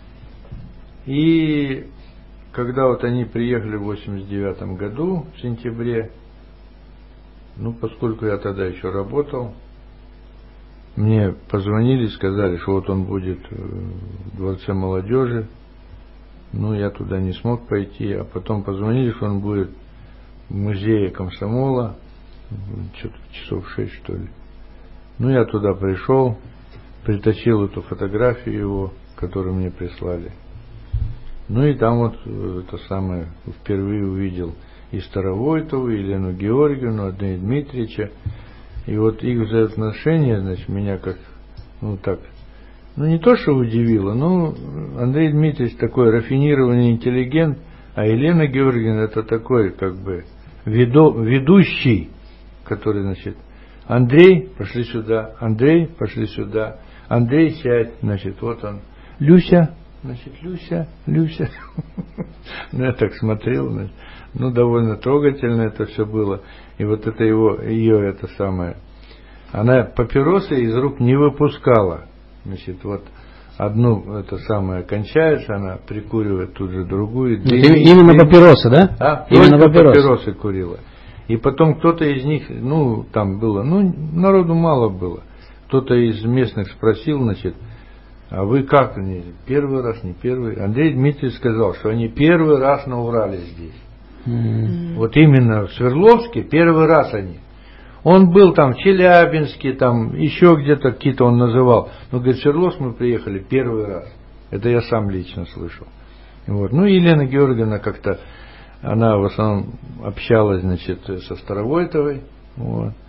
И когда вот они приехали в 89 году, в сентябре, ну, поскольку я тогда еще работал, мне позвонили, сказали, что вот он будет в Дворце молодежи. Ну, я туда не смог пойти, а потом позвонили, что он будет в музее комсомола, что-то часов 6, что ли. Ну, я туда пришел, притащил эту фотографию его, которую мне прислали. Ну, и там вот это самое, впервые увидел и Старовойтову, и Елену Георгиевну, Андрея Дмитриевича. И вот их взаимоотношения, значит, меня как, ну, так, ну, не то, что удивило, но Андрей Дмитриевич такой рафинированный интеллигент, а Елена Георгиевна это такой, как бы, ведущий, который, значит, Андрей, пошли сюда, Андрей, пошли сюда, Андрей, сядь, значит, вот он, Люся, значит, Люся. Ну, я так смотрел, значит, ну, довольно трогательно это все было. И вот это ее это самое, она папиросы из рук не выпускала. Значит, вот одну это самое кончается, она прикуривает тут же другую. Именно папиросы, да? Именно папиросы курила. И потом кто-то из них, ну, там было, ну, народу мало было. Кто-то из местных спросил, значит, а вы как, первый раз, не первый? Андрей Дмитриевич сказал, что они первый раз на Урале здесь. Вот именно в Свердловске первый раз они. Он был там в Челябинске, там еще где-то какие-то он называл. Но, говорит, в Свердловск мы приехали первый раз. Это я сам лично слышал. Вот. Ну, Елена Георгиевна как-то, она в основном общалась, значит, со Старовойтовой. Вот.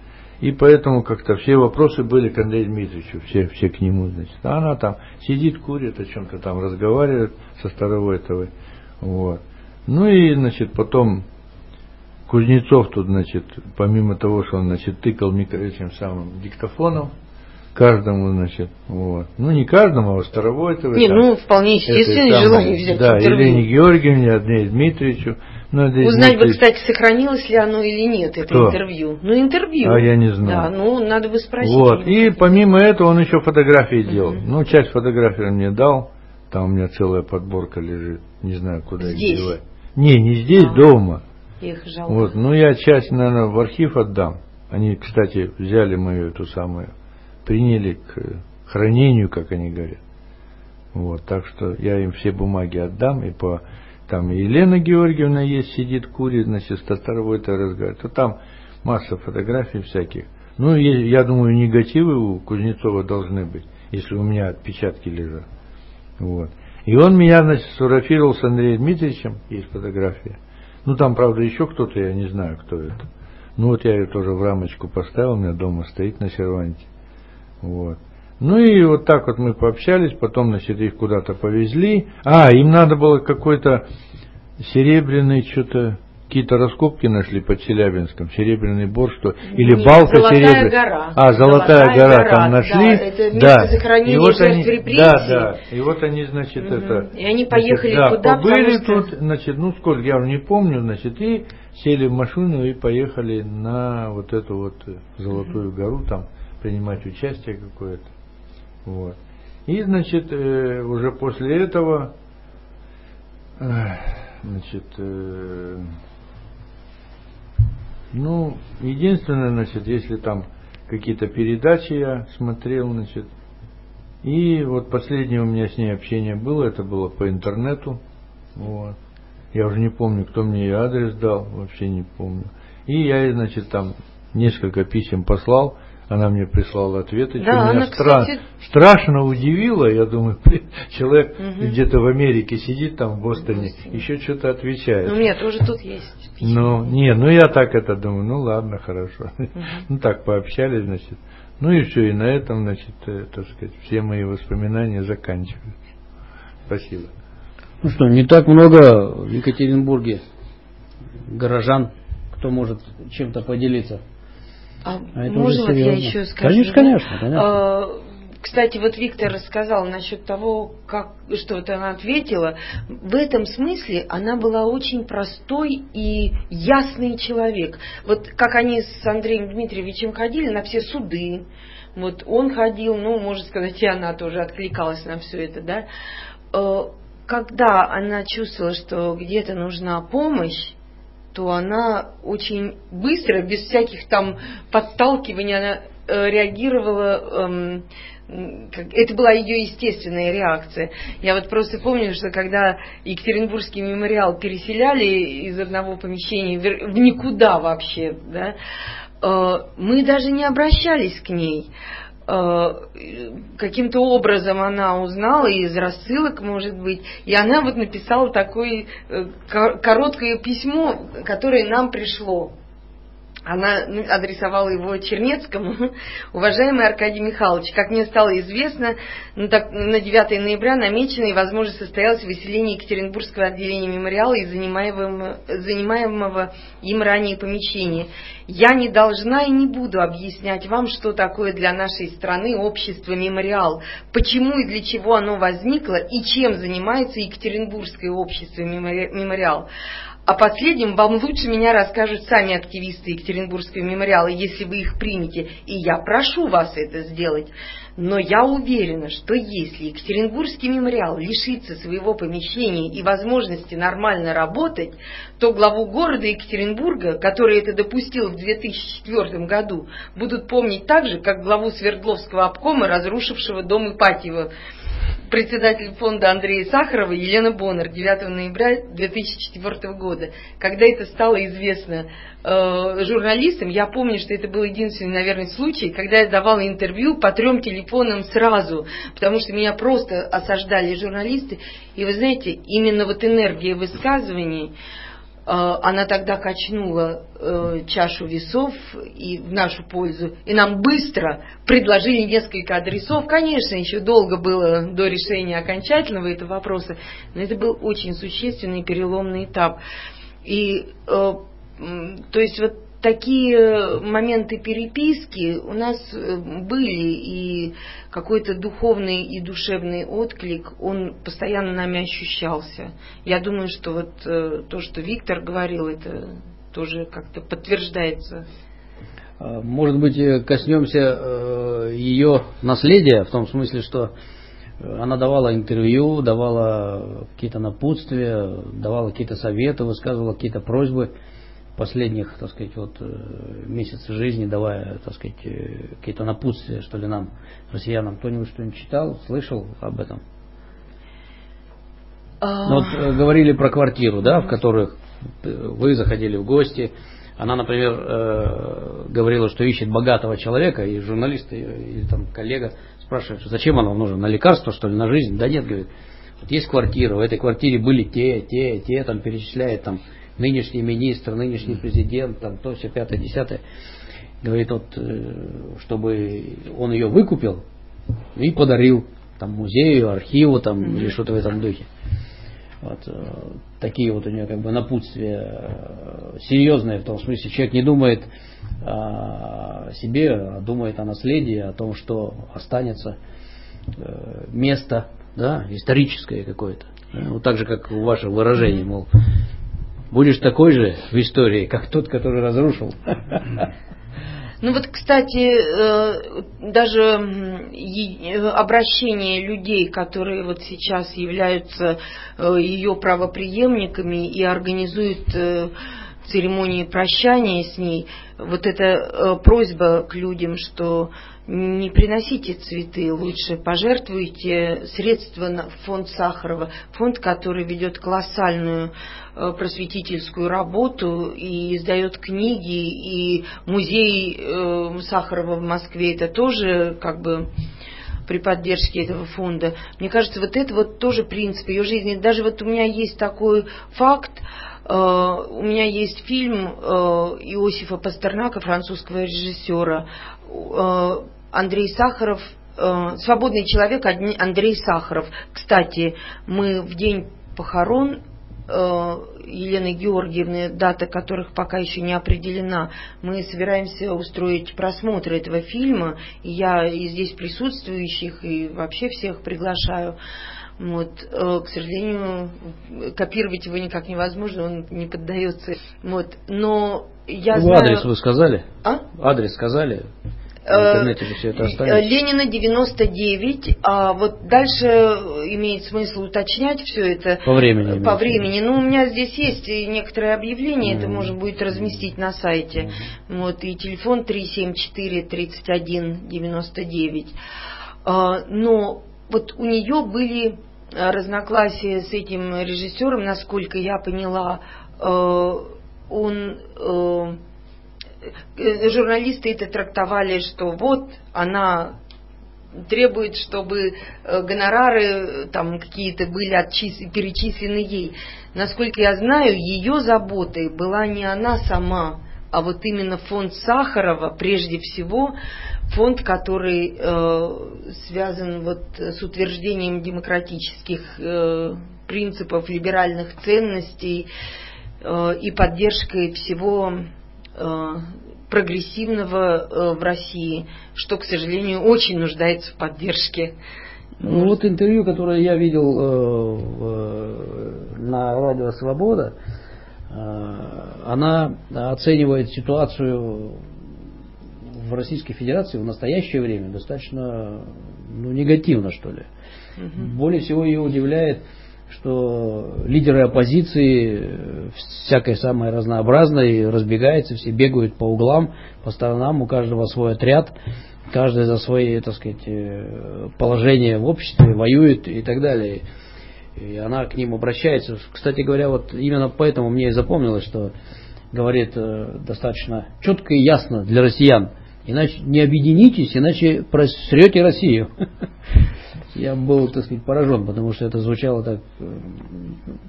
И поэтому как-то все вопросы были к Андрею Дмитриевичу, все к нему, значит. А она там сидит, курит, о чем-то там разговаривает со Старовойтовой. Вот. Ну и, значит, потом Кузнецов тут, значит, помимо того, что он, значит, тыкал этим самым диктофоном, каждому, значит, вот. Ну, не каждому, а Старовойтовой. Не, ну, вполне естественное желание взять да, интервью. Елене Георгиевне, Андрею Дмитриевичу. Узнать бы, кстати, сохранилось ли оно или нет, это интервью. Ну, интервью. А я не знаю. Да, ну, надо бы спросить. Вот. И помимо этого он еще фотографии делал. Ну, часть фотографий он мне дал. Там у меня целая подборка лежит. Не знаю, куда их девать. Не здесь, дома. Их жалко. Вот. Ну, я часть, наверное, в архив отдам. Они, кстати, взяли мою эту самую, приняли к хранению, как они говорят. Вот. Так что я им все бумаги отдам. И по... Там и Елена Георгиевна есть, сидит, курит, значит, с Старовойтой разговаривает. То там масса фотографий всяких. Ну, я думаю, негативы у Кузнецова должны быть, если у меня отпечатки лежат. Вот. И он меня, значит, сфотографировал с Андреем Дмитриевичем, есть фотография. Ну, там, правда, еще кто-то, я не знаю, кто это. Ну, вот я ее тоже в рамочку поставил, у меня дома стоит на серванте. Вот. Ну, и вот так вот мы пообщались, потом, значит, их куда-то повезли. Им надо было какой-то серебряный, что-то, какие-то раскопки нашли под Челябинском, серебряный бор, что, или балка серебряная. Золотая гора там нашли. Да, это место захоронения жертв репрессий. Да, и вот они, значит, это... И они поехали значит, туда, побыли потому тут, значит, ну, сколько, я уже не помню, значит, и сели в машину и поехали на вот эту вот Золотую гору, там, принимать участие какое-то. Вот. И, значит, уже после этого, значит, ну, единственное, значит, если там какие-то передачи я смотрел, значит, и вот последнее у меня с ней общение было, это было по интернету, вот. Я уже не помню, кто мне ее адрес дал, вообще не помню. И я ей, значит, там несколько писем послал. Она мне прислала ответы, да, что меня кстати... страшно удивило. Я думаю, человек где-то в Америке сидит, там в Бостоне, еще что-то отвечает. Ну, у меня тоже тут есть письма. Ну я так это думаю, ну ладно, хорошо. Ну так, пообщались, значит. Ну и все, и на этом, значит, так сказать, все мои воспоминания заканчиваются. Спасибо. Ну что, не так много в Екатеринбурге горожан, кто может чем-то поделиться. Можно вот я еще скажу? Конечно. Кстати, вот Виктор рассказал насчет того, что вот она ответила. В этом смысле она была очень простой и ясный человек. Вот как они с Андреем Дмитриевичем ходили на все суды, вот он ходил, ну, можно сказать, и она тоже откликалась на все это, да. Когда она чувствовала, что где-то нужна помощь, то она очень быстро, без всяких там подталкиваний, она реагировала, это была ее естественная реакция. Я вот просто помню, что когда Екатеринбургский мемориал переселяли из одного помещения в никуда вообще, да, мы даже не обращались к ней. Каким-то образом она узнала из рассылок, может быть, и она вот написала такое короткое письмо, которое нам пришло. Она адресовала его Чернецкому. Уважаемый Аркадий Михайлович, как мне стало известно, на 9 ноября намечено и, возможно, состоялось выселение Екатеринбургского отделения мемориала из занимаемого им ранее помещения. Я не должна и не буду объяснять вам, что такое для нашей страны общество мемориал, почему и для чего оно возникло и чем занимается Екатеринбургское общество мемориал. О последнем вам лучше меня расскажут сами активисты Екатеринбургского мемориала, если вы их примете, и я прошу вас это сделать. Но я уверена, что если Екатеринбургский мемориал лишится своего помещения и возможности нормально работать, то главу города Екатеринбурга, который это допустил в 2004 году, будут помнить так же, как главу Свердловского обкома, разрушившего дом Ипатьева, председатель фонда Андрея Сахарова Елена Боннер 9 ноября 2004 года. Когда это стало известно журналистам, я помню, что это был единственный, наверное, случай, когда я давала интервью по 3 телефонам сразу, потому что меня просто осаждали журналисты. И вы знаете, именно вот энергия высказываний, она тогда качнула чашу весов и в нашу пользу, и нам быстро предложили несколько адресов. Конечно, еще долго было до решения окончательного этого вопроса, но это был очень существенный переломный этап. И то есть вот такие моменты переписки у нас были, и какой-то духовный и душевный отклик, он постоянно нами ощущался. Я думаю, что вот то, что Виктор говорил, это тоже как-то подтверждается. Может быть, коснемся ее наследия, в том смысле, что она давала интервью, давала какие-то напутствия, давала какие-то советы, высказывала какие-то просьбы последних, так сказать, вот месяцев жизни, давая, так сказать, какие-то напутствия, что ли, нам, россиянам. Кто-нибудь что-нибудь читал, слышал об этом? Вот говорили про квартиру, да, в которых вы заходили в гости. Она, например, говорила, что ищет богатого человека, и журналисты или там коллега спрашивают, зачем она вам нужна, на лекарство, что ли, на жизнь? Да нет, говорит, вот есть квартира, в этой квартире были те, там перечисляет там нынешний министр, нынешний президент, там то, все, 5-е, 10-е. Говорит, вот, чтобы он ее выкупил и подарил там музею, архиву, там, или что-то в этом духе. Вот, такие вот у нее как бы напутствия серьезные, в том смысле, человек не думает о себе, а думает о наследии, о том, что останется место, да, историческое какое-то. Вот так же, как ваше выражение, мол, будешь такой же в истории, как тот, который разрушил. Ну вот, кстати, даже обращение людей, которые вот сейчас являются ее правопреемниками и организуют церемонии прощания с ней, вот эта просьба к людям, что не приносите цветы, лучше пожертвуйте средства на фонд Сахарова, фонд, который ведет колоссальную просветительскую работу и издает книги, и музей Сахарова в Москве, это тоже как бы при поддержке этого фонда. Мне кажется, вот это вот тоже принцип ее жизни. Даже вот у меня есть такой факт, у меня есть фильм Иосифа Пастернака, французского режиссера, Андрей Сахаров, «Свободный человек» Андрей Сахаров. Кстати, мы в день похорон Елены Георгиевны, дата которых пока еще не определена, мы собираемся устроить просмотр этого фильма, и я и здесь присутствующих, и вообще всех приглашаю. Вот, к сожалению, копировать его никак невозможно, он не поддается. Вот, но я знаю... Адрес вы сказали? А? Адрес сказали? В интернете же все это оставить. Ленина 99, а вот дальше имеет смысл уточнять все это по времени. По времени. Ну, у меня здесь есть некоторые объявления, это можно будет разместить на сайте. Вот, и телефон 374-31-99. Но вот у нее были разногласия с этим режиссером, насколько я поняла, журналисты это трактовали, что вот она требует, чтобы гонорары там какие-то были перечислены ей. Насколько я знаю, ее заботой была не она сама, а вот именно фонд Сахарова, прежде всего, фонд, который связан вот с утверждением демократических принципов, либеральных ценностей и поддержкой всего прогрессивного в России, что, к сожалению, очень нуждается в поддержке. Ну вот интервью, которое я видел на радио «Свобода», она оценивает ситуацию в Российской Федерации в настоящее время достаточно негативно, что ли. Более всего ее удивляет, что лидеры оппозиции всякой самой разнообразной разбегаются, все бегают по углам, по сторонам, у каждого свой отряд, каждый за свои, так сказать, положения в обществе воюет и так далее. И она к ним обращается. Кстати говоря, вот именно поэтому мне и запомнилось, что говорит достаточно четко и ясно для россиян. Иначе не объединитесь, иначе просрете Россию. Я был, так сказать, поражен, потому что это звучало так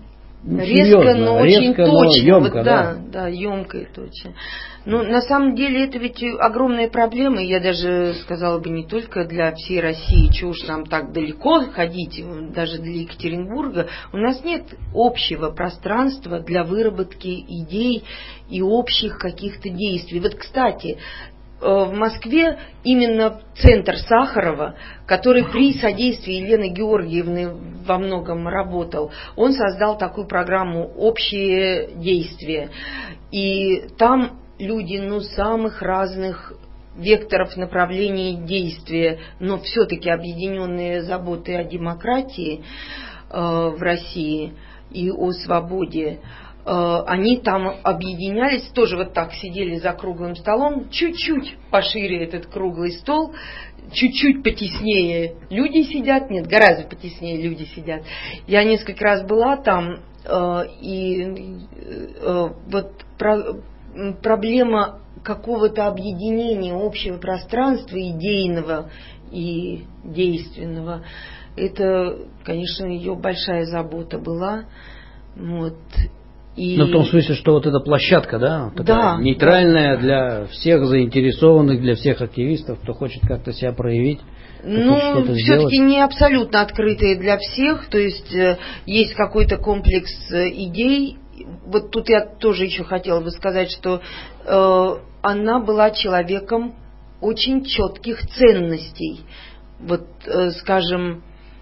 резко, но очень точно. Емко, да, емко и точно. Ну, на самом деле, это ведь огромная проблема, я даже сказала бы не только для всей России, чего уж нам так далеко ходить, даже для Екатеринбурга. У нас нет общего пространства для выработки идей и общих каких-то действий. Вот, кстати, в Москве именно центр Сахарова, который при содействии Елены Георгиевны во многом работал, он создал такую программу «Общие действия». И там люди, самых разных векторов направлений действия, но все-таки объединенные заботой о демократии в России и о свободе, они там объединялись, тоже вот так сидели за круглым столом, чуть-чуть пошире этот круглый стол, чуть-чуть потеснее люди сидят, нет, гораздо потеснее люди сидят. Я несколько раз была там, и вот проблема какого-то объединения общего пространства идейного и действенного, это, конечно, ее большая забота была. Вот. И... Ну, в том смысле, что вот эта площадка, да, такая нейтральная для всех заинтересованных, для всех активистов, кто хочет как-то себя проявить. Ну, все-таки не абсолютно открытые для всех, то есть есть какой-то комплекс идей. Вот тут я тоже еще хотела бы сказать, что она была человеком очень четких ценностей. Вот, скажем,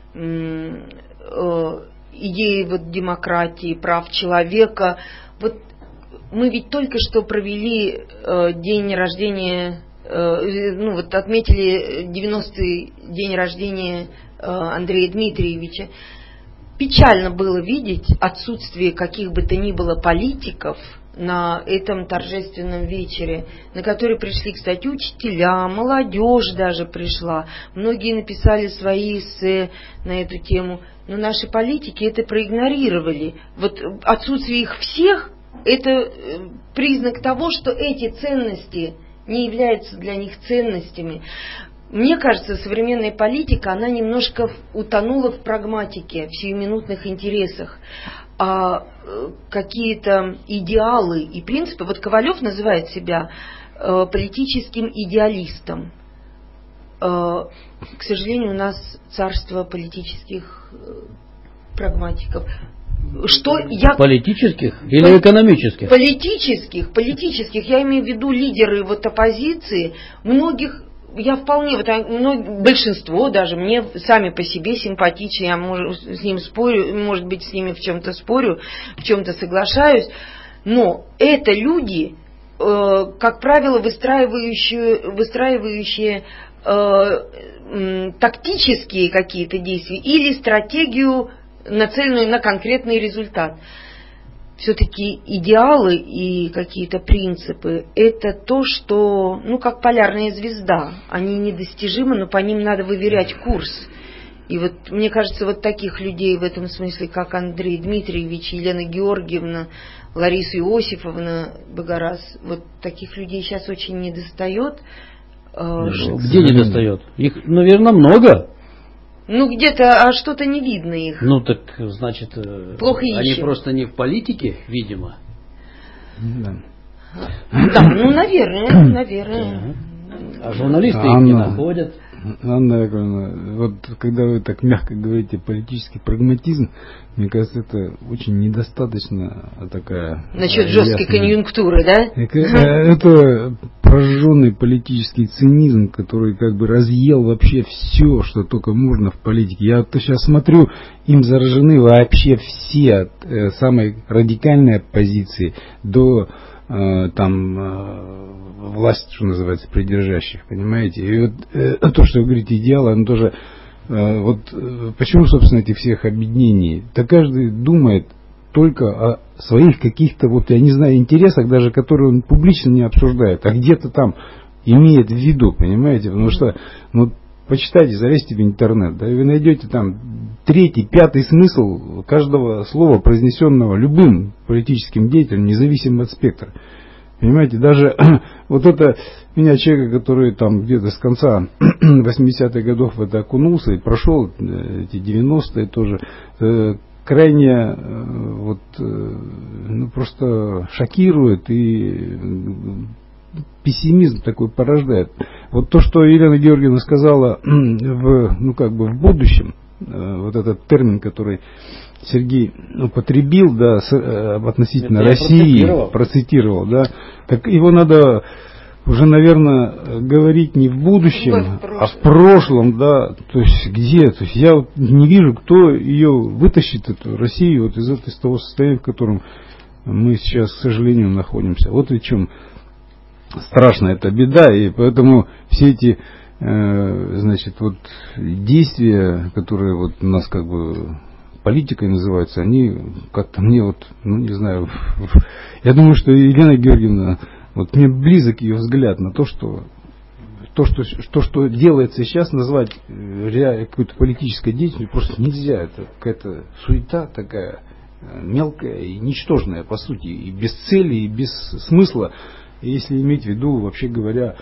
идеи вот демократии, прав человека. Вот мы ведь только что провели день рождения, отметили 90-й день рождения Андрея Дмитриевича. Печально было видеть отсутствие каких бы то ни было политиков на этом торжественном вечере, на который пришли, кстати, учителя, молодежь даже пришла. Многие написали свои эссе на эту тему, но наши политики это проигнорировали. Вот отсутствие их всех – это признак того, что эти ценности не являются для них ценностями. Мне кажется, современная политика, она немножко утонула в прагматике, в сиюминутных интересах. А какие-то идеалы и принципы, вот Ковалев называет себя политическим идеалистом. К сожалению, у нас царство политических прагматиков. Что я... Политических или экономических? Политических. Я имею в виду лидеры вот оппозиции, многих... Я вполне, большинство даже, мне сами по себе симпатичны, я с ним спорю, может быть, с ними в чем-то спорю, в чем-то соглашаюсь, но это люди, как правило, выстраивающие тактические какие-то действия или стратегию, нацеленную на конкретный результат. Все-таки идеалы и какие-то принципы – это то, что, как полярная звезда. Они недостижимы, но по ним надо выверять курс. И вот мне кажется, вот таких людей в этом смысле, как Андрей Дмитриевич, Елена Георгиевна, Лариса Иосифовна Богораз, вот таких людей сейчас очень недостает. Где недостает? Их, наверное, много. Где-то, а что-то не видно их. Так, значит, плохо они ищем. просто не в политике, видимо. Да, наверное. А журналисты их не находят. Анна Яковлевна, вот когда вы так мягко говорите политический прагматизм, мне кажется, это очень недостаточно такая... Насчет жесткой конъюнктуры, да? Это прожженный политический цинизм, который как бы разъел вообще все, что только можно в политике. Я вот сейчас смотрю, им заражены вообще все, от самой радикальной оппозиции до власть, что называется, придержащих, понимаете? И вот то, что вы говорите, идеалы, оно тоже... почему, собственно, этих всех объединений? Да каждый думает только о своих каких-то, я не знаю, интересах, даже которые он публично не обсуждает, а где-то там имеет в виду, понимаете? Потому что, почитайте, залезьте в интернет, да, и вы найдете там 3-й, 5-й смысл каждого слова, произнесенного любым политическим деятелем, независимо от спектра. Понимаете, даже вот это меня человека, который там где-то с конца 80-х годов в это окунулся и прошел эти 90-е тоже, крайне ну, просто шокирует и пессимизм такой порождает. Вот то, что Елена Георгиевна сказала ну, как бы в будущем, вот этот термин, который Сергей употребил, да, относительно это России, процитировал, да, так его надо уже, наверное, говорить не в будущем, а в прошлом, да, то есть где, то есть я вот не вижу, кто ее вытащит, эту Россию, вот из того состояния, в котором мы сейчас, к сожалению, находимся. Вот в чем страшная эта беда, и поэтому все эти, значит, вот действия, которые вот у нас как бы политикой называются, они как-то мне вот, ну не знаю, я думаю, что Елена Георгиевна, вот мне близок ее взгляд на то, что делается сейчас, назвать какой-то политической деятельностью просто нельзя. Это какая-то суета такая мелкая и ничтожная, по сути, и без цели, и без смысла. Если иметь в виду, вообще говоря,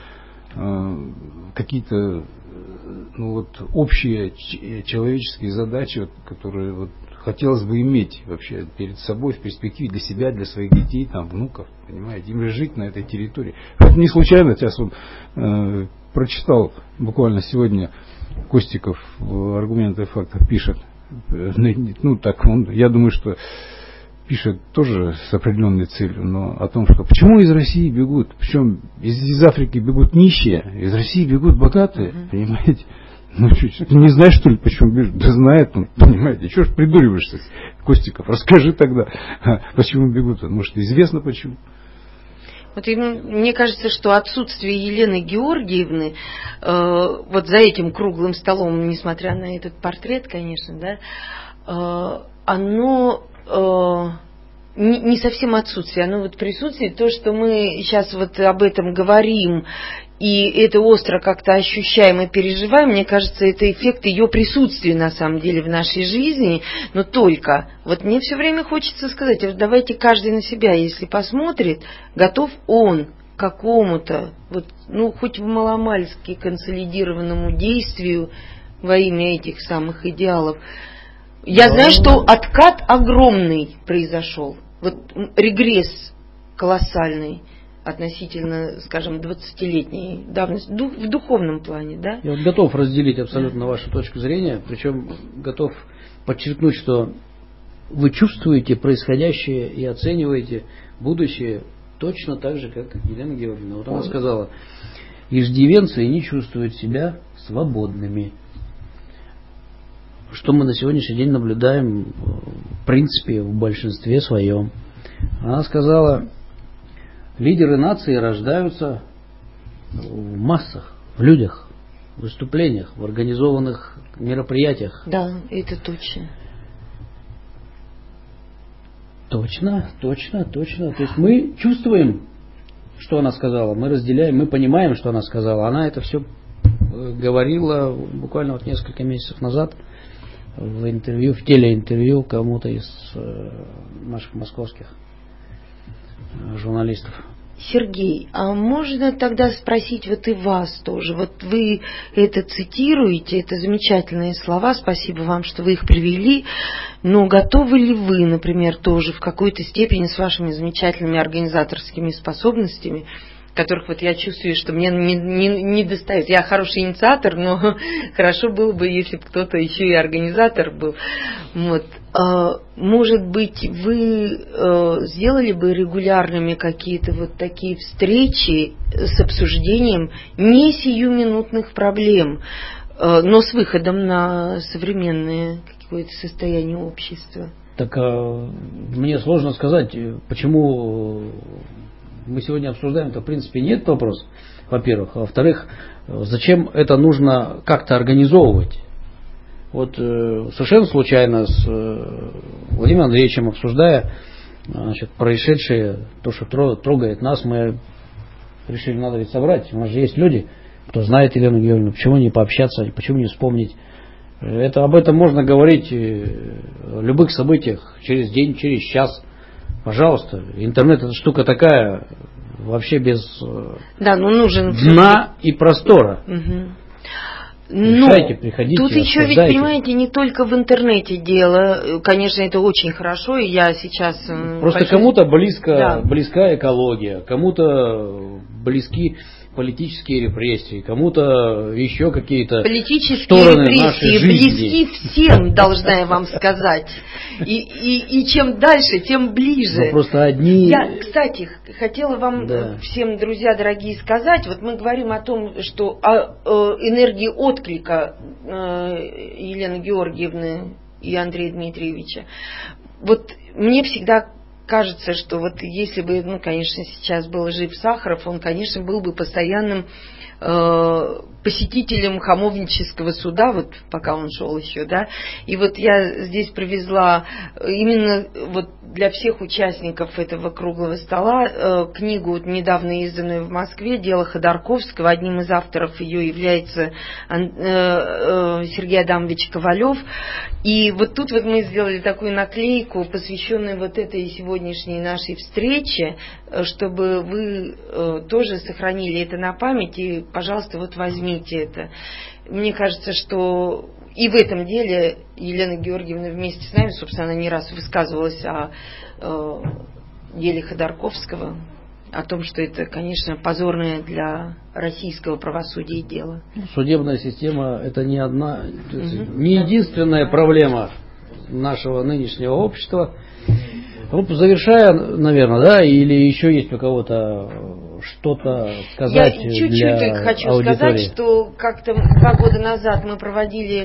какие-то ну, вот, общие человеческие задачи, вот, которые вот, хотелось бы иметь вообще перед собой в перспективе для себя, для своих детей, там, внуков, понимаете, им же жить на этой территории. Это не случайно, сейчас вот, прочитал буквально сегодня Костиков в «Аргументы и фактах» пишет, ну так, я думаю, что пишет тоже с определенной целью, но о том, что почему из России бегут, причем из Африки бегут нищие, из России бегут богатые, понимаете? Ну, ты не знаешь, что ли, почему бежит? Да знает он, понимаете. Чего ж придуриваешься, Костиков? Расскажи тогда, почему бегут. Может, известно почему. Вот мне кажется, что отсутствие Елены Георгиевны вот за этим круглым столом, несмотря на этот портрет, конечно, да, оно не совсем отсутствие, оно вот присутствует. То, что мы сейчас вот об этом говорим, и это остро как-то ощущаем и переживаем, мне кажется, это эффект ее присутствия на самом деле в нашей жизни, но только, вот мне все время хочется сказать, вот давайте каждый на себя, если посмотрит, готов он к какому-то, вот, ну, хоть в маломальски консолидированному действию во имя этих самых идеалов. Я знаю, что откат огромный произошел, вот регресс колоссальный относительно, скажем, 20-летней давности, в духовном плане, да? Я вот готов разделить абсолютно вашу точку зрения, причем готов подчеркнуть, что вы чувствуете происходящее и оцениваете будущее точно так же, как Елена Георгиевна. Вот она сказала, иждивенцы не чувствуют себя свободными. Что мы на сегодняшний день наблюдаем, в принципе, в большинстве своем. Она сказала, лидеры нации рождаются в массах, в людях, в выступлениях, в организованных мероприятиях. Да, это точно. Точно. То есть мы чувствуем, что она сказала, мы разделяем, мы понимаем, что она сказала. Она это все говорила буквально вот несколько месяцев назад в интервью, в телеинтервью кому-то из наших московских журналистов. Сергей, а можно тогда спросить вот и вас тоже? Вот вы это цитируете, это замечательные слова, спасибо вам, что вы их привели, но готовы ли вы, например, тоже в какой-то степени с вашими замечательными организаторскими способностями, которых вот я чувствую, что мне не достает. Я хороший инициатор, но хорошо было бы, если бы кто-то еще и организатор был. Вот. Может быть, вы сделали бы регулярными какие-то вот такие встречи с обсуждением не сиюминутных проблем, но с выходом на современное какое-то состояние общества? Так мне сложно сказать, почему мы сегодня обсуждаем, это в принципе нет вопроса, во-первых. А во-вторых, зачем это нужно как-то организовывать? Вот совершенно случайно с Владимиром Андреевичем обсуждая, значит, происшедшее, то, что трогает нас, мы решили, надо ведь собрать. У нас же есть люди, кто знает Елену Георгиевну, почему не пообщаться, почему не вспомнить. Об этом можно говорить в любых событиях, через день, через час. Пожалуйста, интернет это штука такая, вообще без да, но нужен дна и простора. Угу. Решайте, приходите, тут еще ведь, понимаете, не только в интернете дело. Конечно, это очень хорошо, и я сейчас... Просто кому-то близка экология, кому-то близки политические репрессии, кому-то еще какие-то стороны нашей жизни. Близки всем, должна я вам сказать. И чем дальше, тем ближе. Но просто одни... Я, кстати, хотела вам всем, друзья дорогие, сказать, вот мы говорим о том, что о энергии отклика Елены Георгиевны и Андрея Дмитриевича. Вот мне всегда кажется, что вот если бы, конечно, сейчас был жив Сахаров, он, конечно, был бы постоянным посетителем Хамовнического суда, вот пока он шел еще, да. И вот я здесь привезла именно вот для всех участников этого круглого стола книгу, недавно изданную в Москве, «Дело Ходорковского». Одним из авторов ее является Сергей Адамович Ковалев. И вот тут вот мы сделали такую наклейку, посвященную вот этой сегодняшней нашей встрече, чтобы вы тоже сохранили это на память, и, пожалуйста, вот возьмите это. Мне кажется, что и в этом деле Елена Георгиевна вместе с нами, собственно, она не раз высказывалась о деле Ходорковского, о том, что это, конечно, позорное для российского правосудия дело. Судебная система – это не единственная проблема нашего нынешнего общества. Завершая, наверное, да, или еще есть у кого-то что-то сказать. Я чуть-чуть только хочу сказать, что как-то 2 года назад мы проводили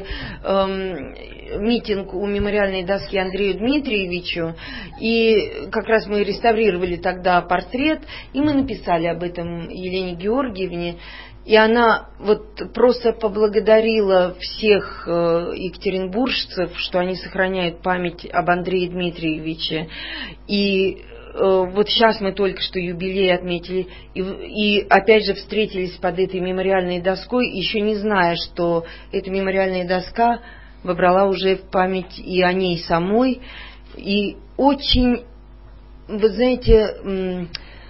митинг у мемориальной доски Андрею Дмитриевичу, и как раз мы реставрировали тогда портрет, и мы написали об этом Елене Георгиевне. И она вот просто поблагодарила всех екатеринбуржцев, что они сохраняют память об Андрее Дмитриевиче. И вот сейчас мы только что юбилей отметили, и опять же встретились под этой мемориальной доской, еще не зная, что эта мемориальная доска вобрала уже в память и о ней самой. И очень, вы знаете,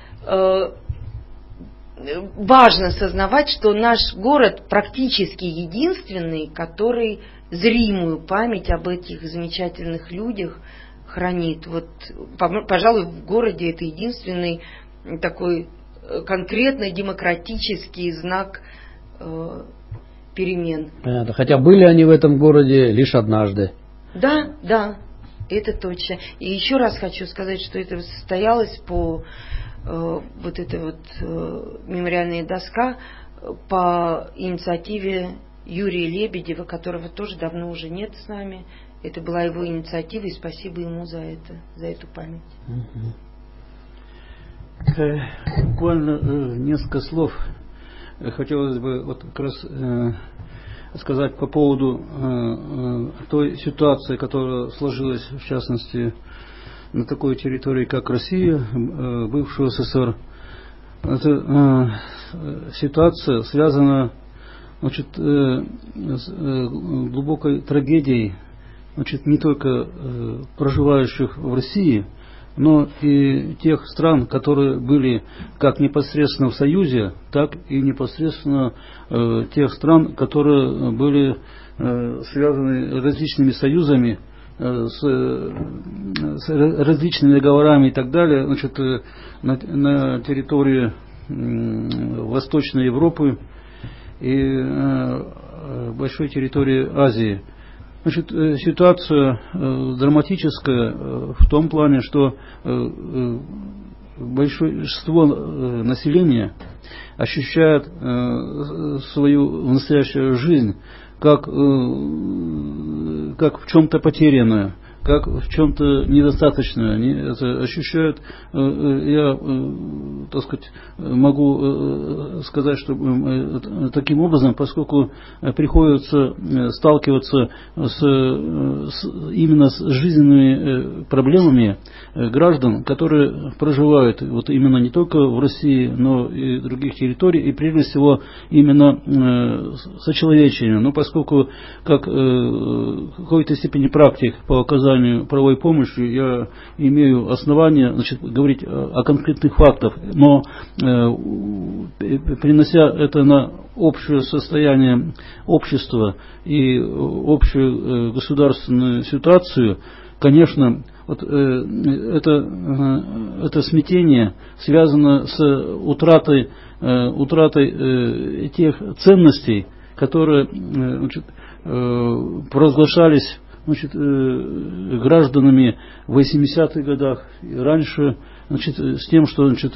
важно сознавать, что наш город практически единственный, который зримую память об этих замечательных людях хранит. Вот, пожалуй, в городе это единственный такой конкретно демократический знак перемен. Понятно. Хотя были они в этом городе лишь однажды. Да, это точно. И еще раз хочу сказать, что это состоялось по вот эта вот мемориальная доска по инициативе Юрия Лебедева, которого тоже давно уже нет с нами. Это была его инициатива, и спасибо ему за эту память. Буквально несколько слов хотелось бы вот как раз сказать по поводу той ситуации, которая сложилась, в частности, на такой территории, как Россия, бывшего СССР. Эта ситуация связана, значит, с глубокой трагедией, значит, не только проживающих в России, но и тех стран, которые были как непосредственно в Союзе, так и непосредственно тех стран, которые были связаны различными союзами, с различными договорами и так далее, значит, на территории Восточной Европы и большой территории Азии. Значит, ситуация драматическая в том плане, что большинство населения ощущает свою настоящую жизнь как в чем-то потерянную, как в чем-то недостаточную. Они это ощущают. Я, так сказать, могу сказать, что таким образом, поскольку приходится сталкиваться именно с жизненными проблемами граждан, которые проживают вот именно не только в России, но и в других территориях, и прежде всего именно с очеловечением. Но поскольку как в какой-то степени практик по оказанию оказанию правовой помощи я имею основания, значит, говорить о конкретных фактах, но перенося это на общее состояние общества и общую государственную ситуацию, конечно, вот это смятение связано с утратой тех ценностей, которые, значит, провозглашались, значит, гражданами в 80-х годах и раньше, значит, с тем, что, значит,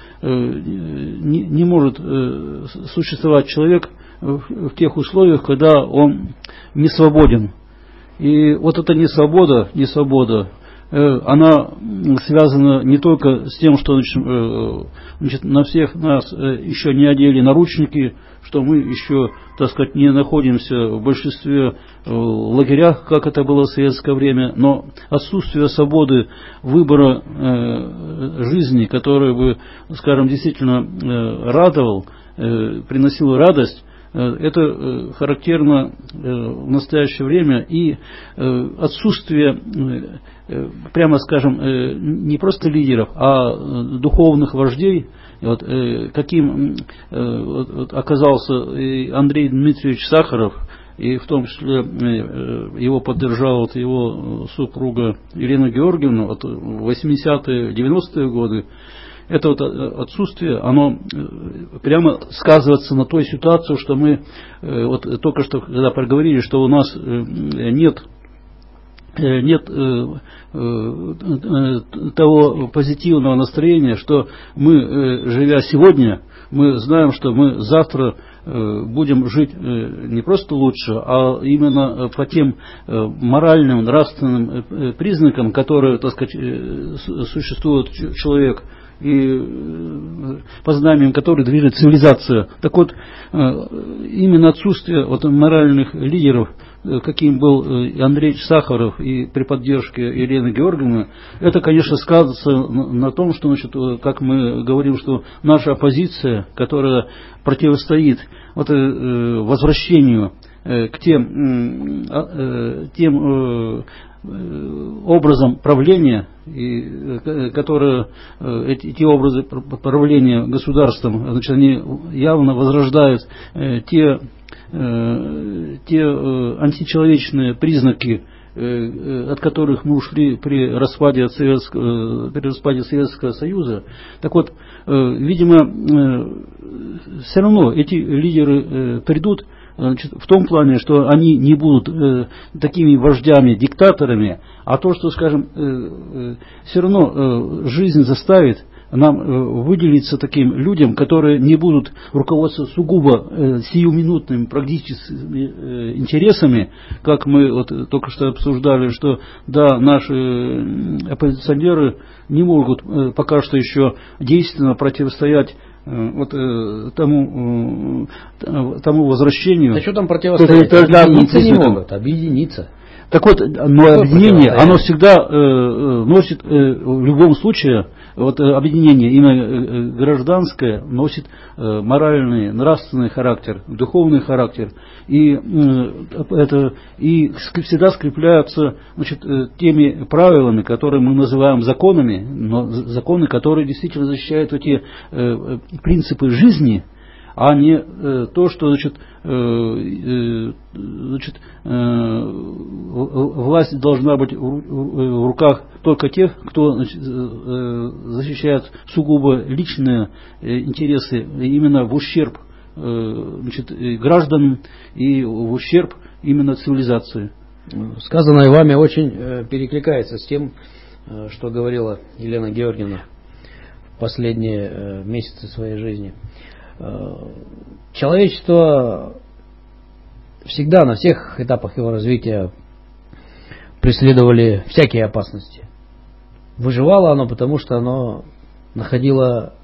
не может существовать человек в тех условиях, когда он не свободен. И вот эта несвобода, она связана не только с тем, что, значит, на всех нас еще не одели наручники, что мы еще, так сказать, не находимся в большинстве лагерях, как это было в советское время, но отсутствие свободы выбора жизни, который бы, скажем, действительно радовал, приносил радость, это характерно в настоящее время, и отсутствие, прямо скажем, не просто лидеров, а духовных вождей, вот, каким оказался и Андрей Дмитриевич Сахаров, и в том числе его поддержала вот его супруга Елена Георгиевна вот, в 80-е, 90-е годы. Это вот отсутствие, оно прямо сказывается на той ситуации, что мы вот только что, когда проговорили, что у нас нет того позитивного настроения, что мы, живя сегодня, мы знаем, что мы завтра будем жить не просто лучше, а именно по тем моральным, нравственным признакам, которые, так сказать, существует человек, и по знаниям которой движет цивилизация. Так вот, именно отсутствие вот моральных лидеров, каким был Андрей Сахаров и при поддержке Елены Георгиевны, это, конечно, сказывается на том, что, значит, как мы говорим, что наша оппозиция, которая противостоит вот, возвращению к тем образом правления, и, которые, эти образы правления государством, значит, они явно возрождают те античеловечные признаки, от которых мы ушли при распаде Советского Союза. Так вот, видимо, все равно эти лидеры придут, значит, в том плане, что они не будут такими вождями, диктаторами, а то, что, скажем, все равно жизнь заставит нам выделиться таким людям, которые не будут руководствоваться сугубо сиюминутными практическими интересами, как мы вот только что обсуждали, что да, наши оппозиционеры не могут пока что еще действенно противостоять вот тому возвращению. Да что там противостоять? Объединиться не могут, объединиться. Так вот, но объединение, оно всегда носит, в любом случае, вот объединение именно гражданское носит моральный, нравственный характер, духовный характер, и всегда скрепляются, значит, теми правилами, которые мы называем законами, но законы, которые действительно защищают эти принципы жизни, а не то, что, значит, власть должна быть в руках только тех, кто, значит, защищает сугубо личные интересы, именно в ущерб, значит, гражданам и в ущерб именно цивилизации. Сказанное вами очень перекликается с тем, что говорила Елена Георгиевна в последние месяцы своей жизни. Человечество всегда на всех этапах его развития преследовали всякие опасности. Выживало оно, потому что оно находило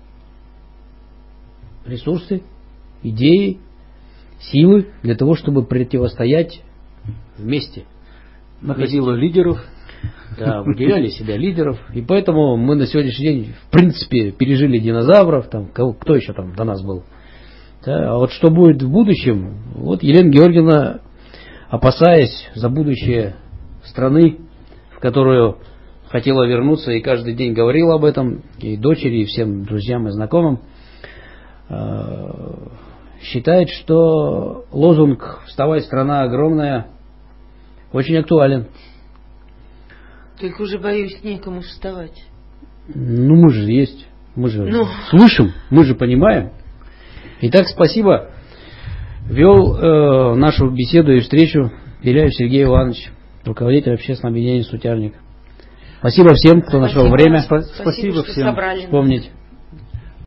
ресурсы, идеи, силы для того, чтобы противостоять вместе. Находило лидеров. Да, выделяли себя лидеров. И поэтому мы на сегодняшний день, в принципе, пережили динозавров, там, кто еще там до нас был. Да, а вот что будет в будущем, вот Елена Георгиевна, опасаясь за будущее страны, в в которую хотела вернуться и каждый день говорила об этом, и дочери, и всем друзьям и знакомым, считает, что лозунг «Вставай, страна огромная» очень актуален. Только уже, боюсь, некому вставать. Ну, мы же есть, мы же слышим, мы же понимаем. Итак, спасибо. Вел нашу беседу и встречу Беляев Сергей Иванович, руководитель общественного объединения «Сутяжник». Спасибо всем, кто нашел время Спасибо, вспомнить